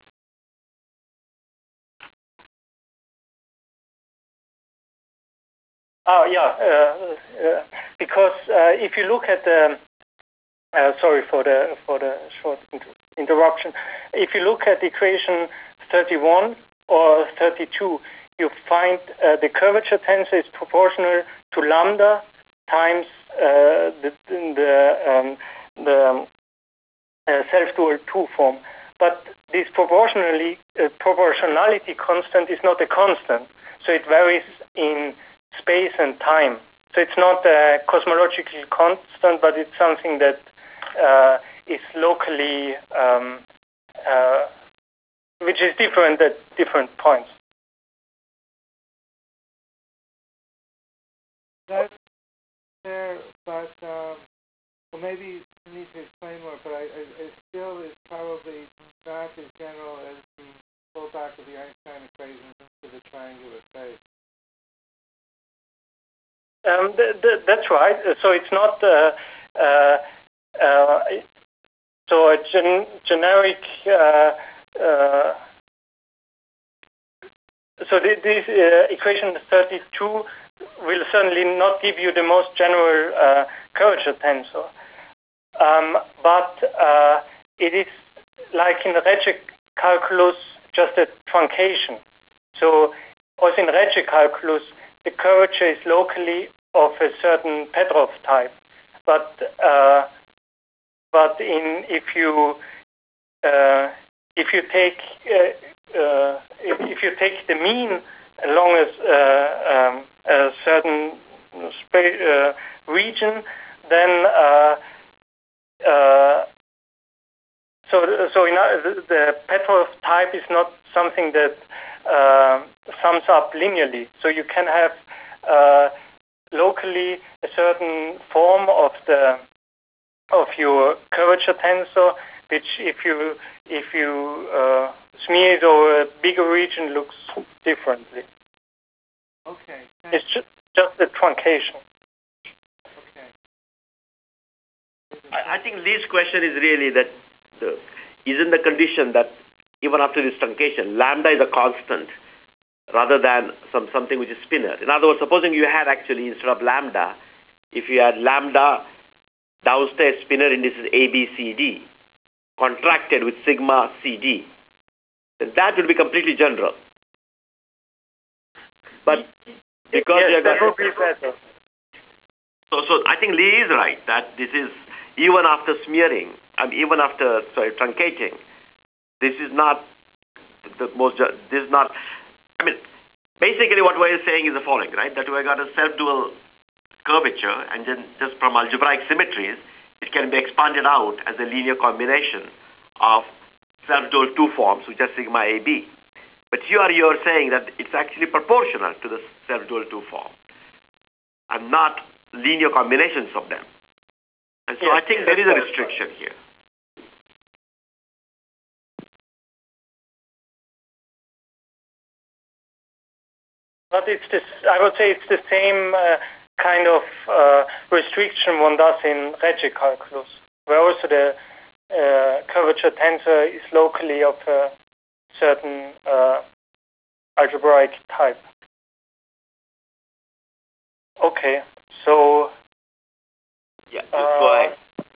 Oh yeah, uh, uh, because uh, if you look at the, uh, sorry for the for the short inter interruption. If you look at equation thirty-one or thirty-two, you find uh, the curvature tensor is proportional to lambda times uh, the the, um, the uh, self-dual two form. But this proportionally uh, proportionality constant is not a constant, so it varies in space and time. So it's not a cosmological constant, but it's something that uh, is locally, um, uh, which is different at different points. That's fair, but um, well, maybe you need to explain more. But I, I, it still is probably not as general as the pullback of the Einstein equations into the triangular space. Um, th th that's right. So it's not. Uh, uh, uh, so a gen generic. Uh, uh, so th this uh, equation thirty-two will certainly not give you the most general uh, curvature tensor, um, but uh, it is like in Recce calculus just a truncation. So also in Recce calculus, the curvature is locally of a certain Petrov type, but uh, but in if you uh, if you take uh, uh, if, if you take the mean along a, uh, um, a certain space uh, region, then uh, uh, so so in, uh, the, the Petrov type is not something that uh, sums up linearly. So you can have uh, locally a certain form of the of your curvature tensor, which if you if you uh, smear it over a bigger region looks differently. Okay. It's just just a truncation. Okay. I, I think Lee's question is really that the, isn't the condition that even after this truncation, lambda is a constant rather than some something which is spinor. In other words, supposing you had actually instead of lambda, if you had lambda downstairs spinor indices A, B, C, D contracted with sigma C D, then that would be completely general. But because yes, you that got would be better. So, so I think Lee is right that this is even after smearing, and even after sorry truncating, this is not the most. This is not. I mean, basically what we're saying is the following, right? That we got a self-dual curvature, and then just from algebraic symmetries, it can be expanded out as a linear combination of self-dual two forms, which are sigma A B. But here you're saying that it's actually proportional to the self-dual two form, and not linear combinations of them. And so Yes, I think there is a restriction here. But it's this. I would say it's the same uh, kind of uh, restriction one does in Recce calculus, where also the uh, curvature tensor is locally of a certain uh, algebraic type. Okay, so Yeah, just go ahead.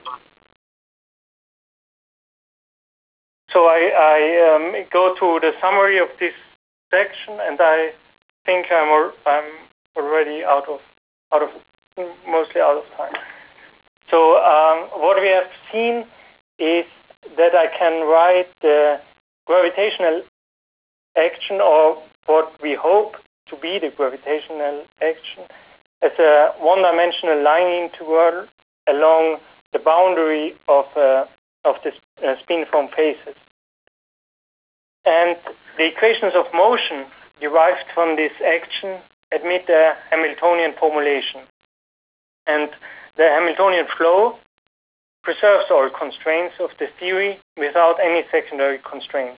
So I, I um, go to the summary of this section, and I think I'm al I'm already out of out of mostly out of time. So um, what we have seen is that I can write the gravitational action, or what we hope to be the gravitational action, as a one-dimensional line integral along the boundary of uh, of the uh, spin-form phases. And the equations of motion derived from this action admit a Hamiltonian formulation. And the Hamiltonian flow preserves all constraints of the theory without any secondary constraints.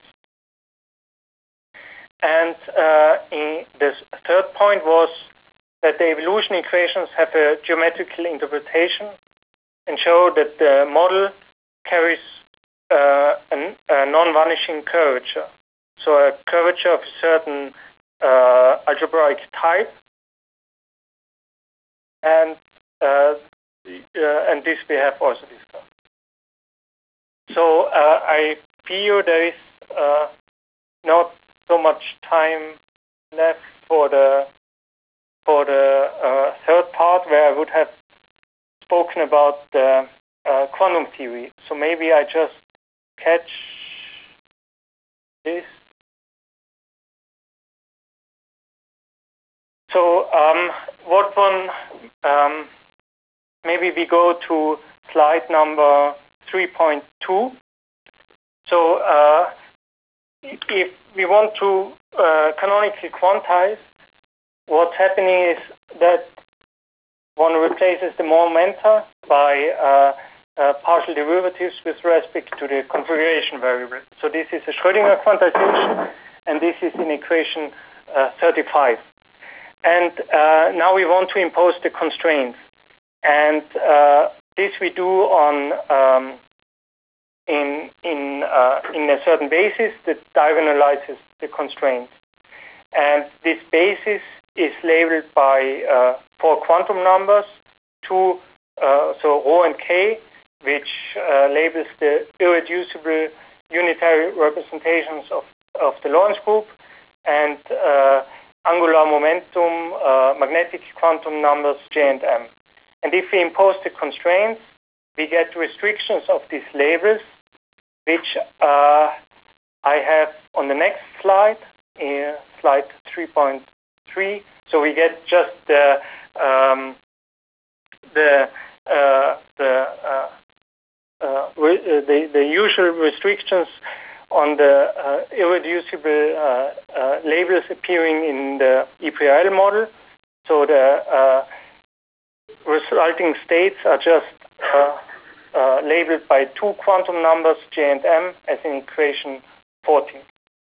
And uh, in the third point was that the evolution equations have a geometrical interpretation and show that the model carries uh, a, a non-vanishing curvature. So a curvature of a certain uh, algebraic type, and uh, uh, and this we have also discussed. So uh, I feel there is uh, not so much time left for the for the uh, third part, where I would have spoken about the uh, quantum theory. So maybe I just catch this. So um, what one, um, maybe we go to slide number three point two. So uh, if we want to uh, canonically quantize, what's happening is that one replaces the momenta by uh, uh, partial derivatives with respect to the configuration variable. So this is a Schrödinger quantization, and this is in equation uh, thirty-five. And uh, now we want to impose the constraints. And uh, this we do on um, in in uh, in a certain basis that diagonalizes the constraint. And this basis is labeled by uh, four quantum numbers, two, uh, so rho and k, which uh, labels the irreducible unitary representations of, of the Lorentz group, and uh, angular momentum uh, magnetic quantum numbers j and m. And if we impose the constraints, we get restrictions of these labels, which uh, I have on the next slide, uh, slide three point three. So we get just the um, the uh, the, uh, uh, re the the usual restrictions on the uh, irreducible uh, uh, labels appearing in the E P R L model. So the uh, resulting states are just uh, uh, labeled by two quantum numbers j and m as in equation fourteen.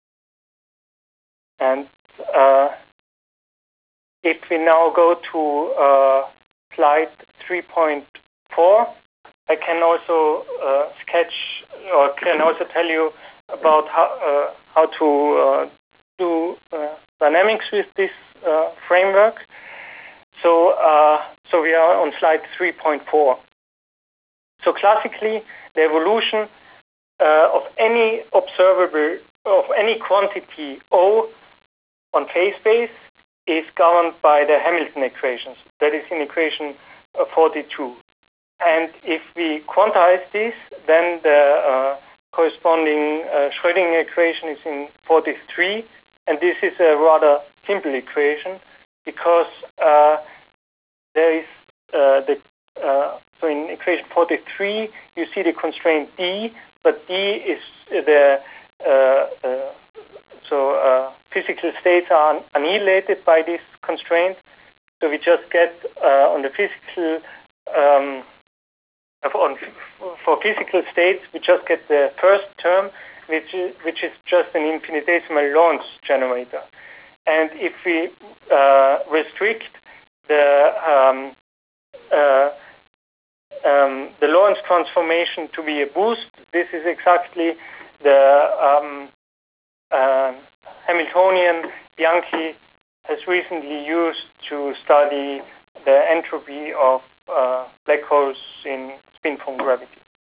And uh, if we now go to uh, slide three point four, I can also uh, sketch or can also tell you about how, uh, how to uh, do uh, dynamics with this uh, framework. So, uh, so we are on slide three point four. So classically, the evolution uh, of any observable, of any quantity O on phase space is governed by the Hamilton equations. That is in equation uh, forty-two. And if we quantize this, then the uh, corresponding uh, Schrödinger equation is in forty-three. And this is a rather simple equation because uh, there is uh, the uh, so in equation forty-three you see the constraint D, but D is the uh, uh, so uh, physical states are annihilated by this constraint. So we just get uh, on the physical um, on for physical states we just get the first term, which is, which is just an infinitesimal Lorentz generator. And if we uh, restrict the um, uh, um, the Lorentz transformation to be a boost, this is exactly the um, uh, Hamiltonian Bianchi has recently used to study the entropy of uh, black holes in spin-form gravity.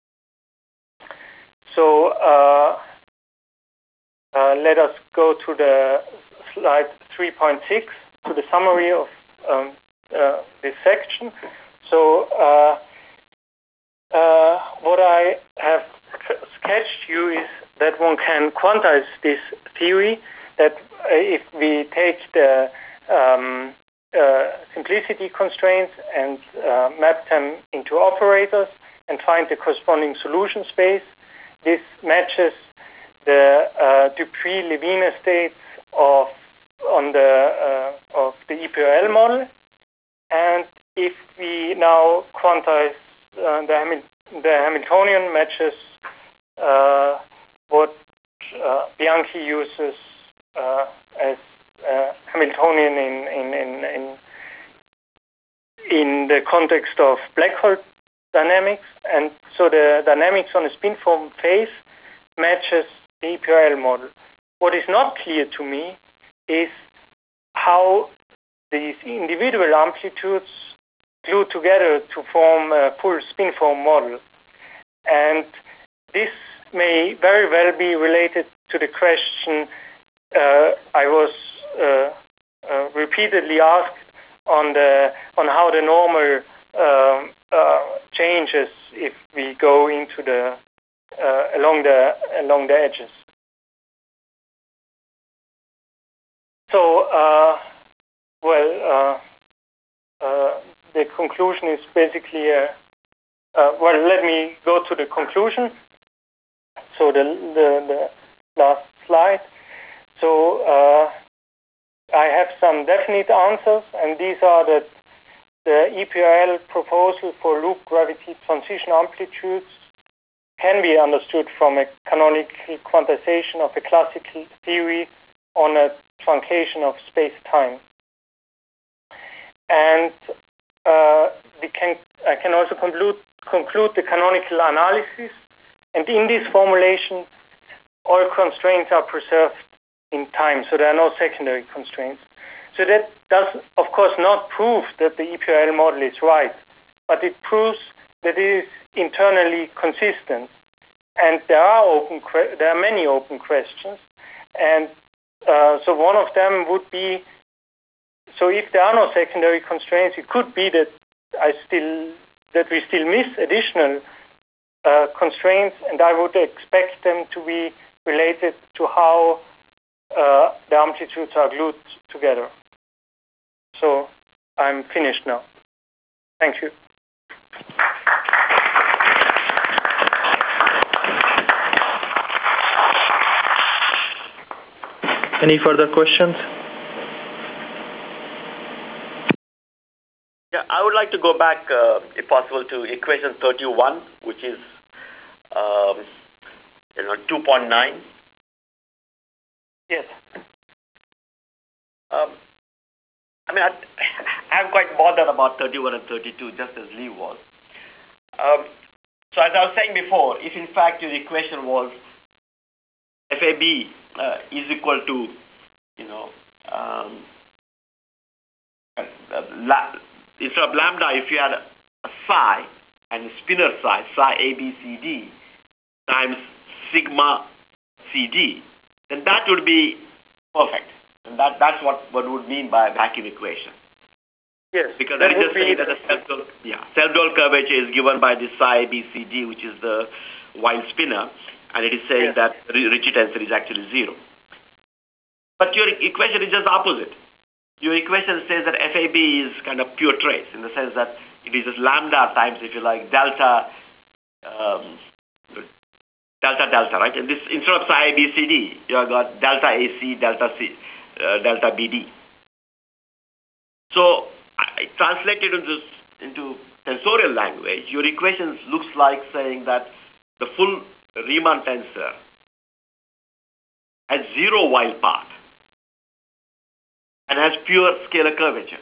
So uh, uh, let us go to the slide three point six, to the summary of um, uh, this section. So uh, uh, what I have sketched you is that one can quantize this theory, that uh, if we take the um, uh, simplicity constraints and uh, map them into operators and find the corresponding solution space, this matches the uh, Dupuy-Levine states of on the uh, of the E P R L model. And if we now quantize uh, the, Hamil the Hamiltonian matches uh, what uh, Bianchi uses uh, as uh, Hamiltonian in in, in in in the context of black hole dynamics, and so the dynamics on a spin-form phase matches the E P R L model. What is not clear to me is how these individual amplitudes glue together to form a full spin-form model. And this may very well be related to the question uh, I was uh, uh, repeatedly asked on the on how the normal um, uh, changes if we go into the uh, along the along the edges. So, uh, well, uh, uh, the conclusion is basically, uh, uh, well, let me go to the conclusion. So the the, the last slide. So uh, I have some definite answers, and these are that the E P R L proposal for loop gravity transition amplitudes can be understood from a canonical quantization of a classical theory on a truncation of space-time. And uh, we can, I can also conclude, conclude the canonical analysis, and in this formulation, all constraints are preserved in time, so there are no secondary constraints. So that does, of course, not prove that the E P R L model is right, but it proves that it is internally consistent. And there are open, there are many open questions, and uh, so one of them would be, so if there are no secondary constraints, it could be that I still that we still miss additional uh, constraints, and I would expect them to be related to how uh, the amplitudes are glued together. So I'm finished now. Thank you. Any further questions? Yeah, I would like to go back, uh, if possible, to equation thirty-one, which is um, you know two point nine. Yes. Um, I mean, I, I'm quite bothered about thirty-one and thirty-two, just as Lee was. Um, so as I was saying before, if in fact your equation was F A B uh, is equal to, you know, um, uh, la instead of lambda, if you had a, a psi and a spinor psi, psi A, B, C, D, times sigma C, D, then that would be perfect. And that, that's what one would mean by a vacuum equation. Yes. Because that is just saying that the self-dual, yeah, self-dual curvature is given by the psi A, B, C, D, which is the wild spinor, and it is saying yes. that Ricci tensor is actually zero. But your equation is just opposite. Your equation says that F A B is kind of pure trace in the sense that it is just lambda times, if you like, delta, um, delta delta, right? And this instead of psi A B C D, you have got delta A C, delta C, uh, delta B D. So I translated into into tensorial language, your equation looks like saying that the full Riemann tensor has zero wild part and has pure scalar curvature.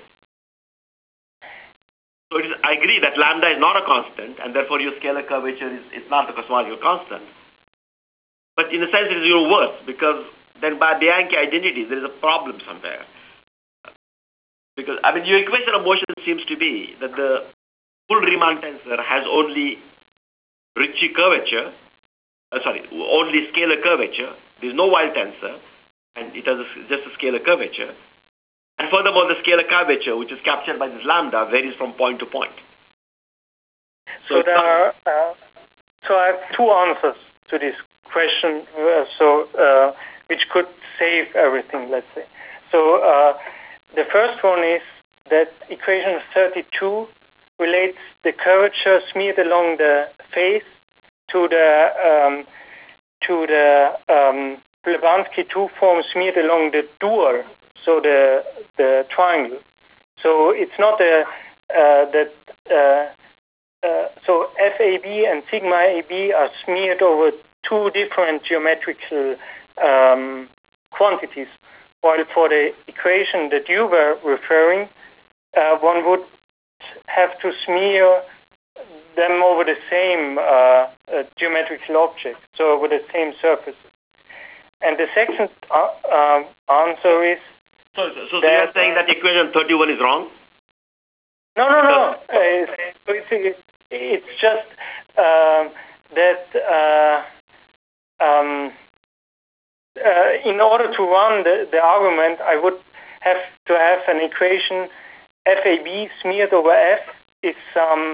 So it is, I agree that lambda is not a constant, and therefore your scalar curvature is, is not a cosmological constant. But in a sense, it is your worse, because then by Bianchi identity, there is a problem somewhere. Because, I mean, your equation of motion seems to be that the full Riemann tensor has only Ricci curvature, uh, sorry, only scalar curvature. There is no wild tensor, and it has a, just a scalar curvature. And furthermore, the scalar curvature, which is captured by this lambda, varies from point to point. So, so there are, uh, so I have two answers to this question, uh, so uh, which could save everything, let's say. So uh, the first one is that equation thirty-two relates the curvature smeared along the face to the um, to the um, Blavatsky two form smeared along the dual, so the the triangle. So it's not a uh, that uh, uh, so F A B and sigma A B are smeared over two different geometrical um, quantities, while for the equation that you were referring, uh, one would have to smear them over the same uh, uh, geometrical object, so over the same surface. And the second uh, uh, answer is so, so, so you are saying that equation thirty-one is wrong? No, no, no. Uh, it's, it's just uh, that uh, um, uh, in order to run the, the argument, I would have to have an equation F A B smeared over F is some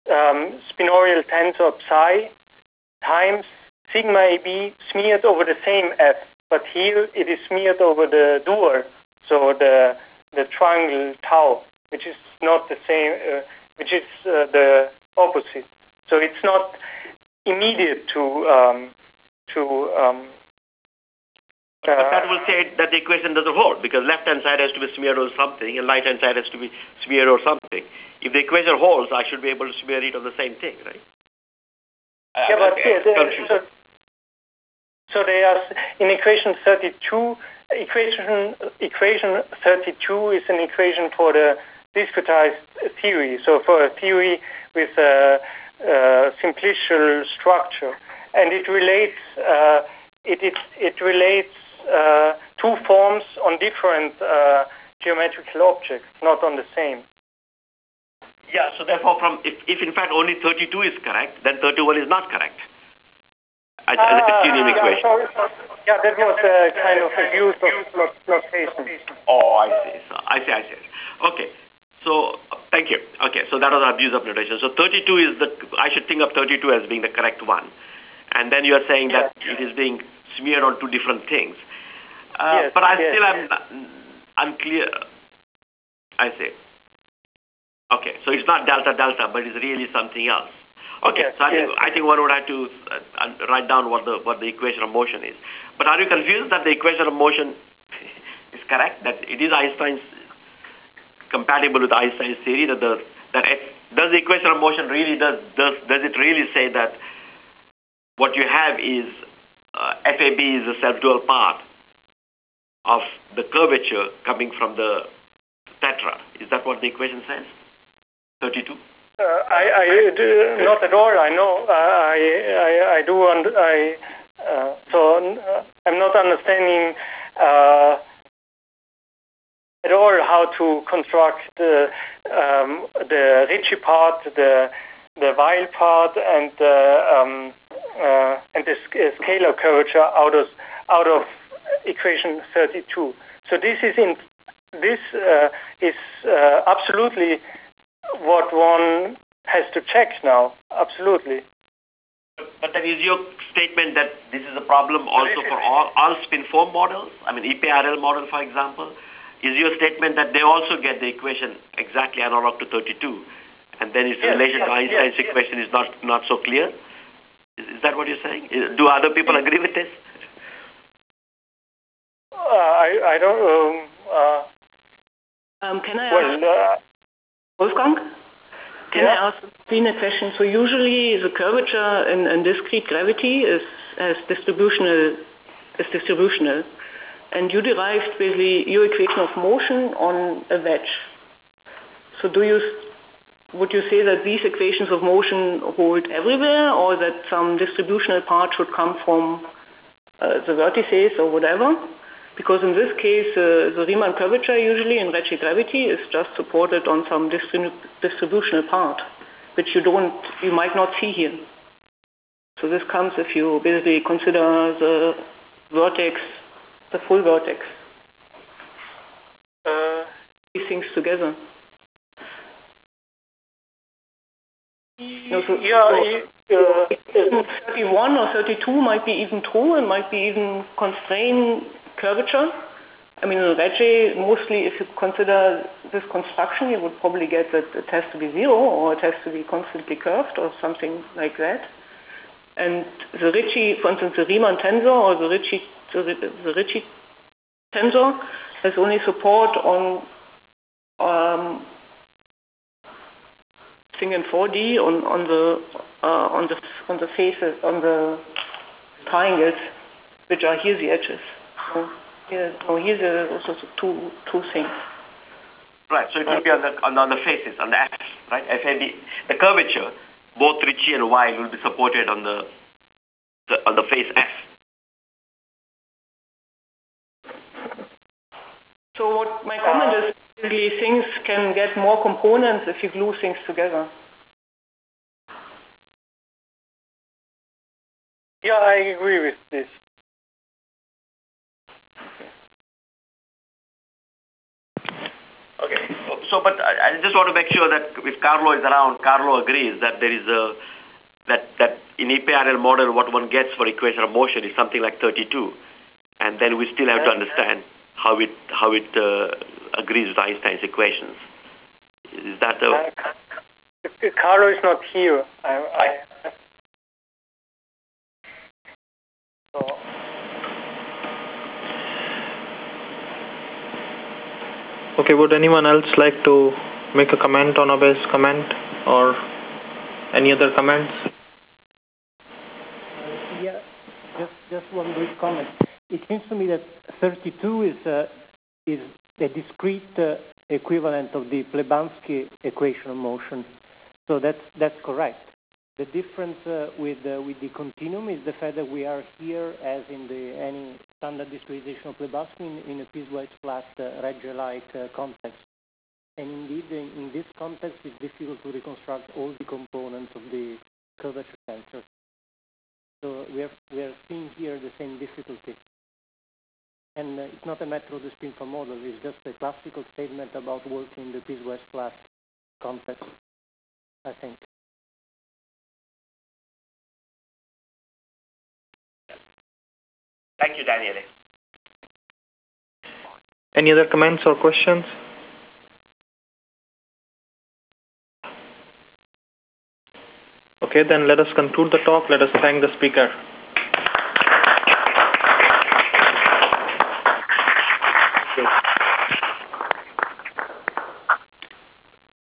um, spinorial tensor psi times sigma A B smeared over the same F, but here it is smeared over the dual, so the the triangle tau, which is not the same, uh, which is uh, the opposite. So it's not immediate to um, to. Um, but uh, that will say that the equation doesn't hold because left-hand side has to be smeared over something and right-hand side has to be smeared over something. If the equation holds, I should be able to smear it on the same thing, right? Yeah, but yeah, so, so they are in equation thirty-two. Equation equation thirty-two is an equation for the discretized theory. So for a theory with a, a simplicial structure, and it relates uh, it, it it relates uh, two forms on different uh, geometrical objects, not on the same. Yeah, so therefore, from if, if in fact only thirty-two is correct, then thirty-one is not correct. As, ah, as a Neptunian yeah, equation. sorry, sorry. Yeah, that was a kind of abuse of notation. Oh, I see. So I see. I see. Okay. So uh, thank you. Okay. So that was abuse of notation. So thirty-two is the. I should think of thirty-two as being the correct one, and then you are saying that yeah. it is being smeared on two different things. Uh, yes, but I yes. still am unclear. I see. Okay. So it's not delta delta, but it's really something else. Okay, yes, so I think yes. I think one would have to uh, write down what the what the equation of motion is. But are you confused that the equation of motion is correct? That it is Einstein's compatible with Einstein's theory? That the that it, does the equation of motion really does does does it really say that what you have is uh, F A B is the self-dual part of the curvature coming from the tetra? Is that what the equation says? thirty-two. Uh, I, I do, not at all. I know. I, I, I do. Und- I uh, so uh, I'm not understanding uh, at all how to construct the um, the Ricci part, the the Weil part, and the um, uh, and the scalar curvature out of out of equation thirty-two. So this is in this uh, is uh, absolutely what one has to check now, absolutely. But then is your statement that this is a problem also for all, all spin-form models? I mean, E P R L model, for example, is your statement that they also get the equation exactly analog to thirty-two, and then its yes, relation yes, to Einstein's yes, equation is not, not so clear? Is, is that what you're saying? Is, do other people agree with this? Uh, I, I don't... Um, uh, um, can I well, ask... Uh, Wolfgang? Can yeah? I ask between a question? So usually the curvature in, in discrete gravity is as distributional is distributional, and you derived basically your equation of motion on a wedge. So do you would you say that these equations of motion hold everywhere, or that some distributional part should come from uh, the vertices or whatever? Because in this case, uh, the Riemann curvature usually in Ricci gravity is just supported on some distribu distributional part, which you don't, you might not see here. So this comes if you basically consider the vertex, the full vertex. Uh, These things together. No, so, yeah, so uh, thirty-one or thirty-two might be even true and might be even constrain curvature. I mean, in Ricci, mostly if you consider this construction, you would probably get that it has to be zero or it has to be constantly curved or something like that. And the Ricci, for instance, the Riemann tensor or the Ricci, the, the Ricci tensor has only support on um, thing in four D on on the uh, on the on the faces on the triangles, which are here the edges. So here, so here there are also two two things. Right. So it will be on the on, on the faces on the F, right? F A B, the curvature, both Ricci and Weil will be supported on the, the on the face F. So what my comment is, basically things can get more components if you glue things together. yeah, I agree with this. Okay. so, but I, I just want to make sure that if Carlo is around, Carlo agrees that there is a that that in E P R L model, what one gets for equation of motion is something like thirty-two, and then we still have to understand how it how it uh, agrees with Einstein's equations. Is that a... Uh, Carlo is not here. I, I, so. Okay, would anyone else like to make a comment on Abey's comment or any other comments? Uh, yeah, just just one brief comment. It seems to me that thirty-two is uh, is a discrete uh, equivalent of the Plebanski equation of motion. So that's that's correct. The difference uh, with uh, with the continuum is the fact that we are here, as in the any standard discretization of Plebanski, in, in a piecewise flat uh, Regge-like uh, context. And indeed, in, in this context, it's difficult to reconstruct all the components of the curvature tensor. So we are we are seeing here the same difficulty. And uh, it's not a matter of the spin-foam model. It's just a classical statement about working in the piecewise flat context, I think. Thank you, Daniele. Any other comments or questions? Okay, then let us conclude the talk. Let us thank the speaker.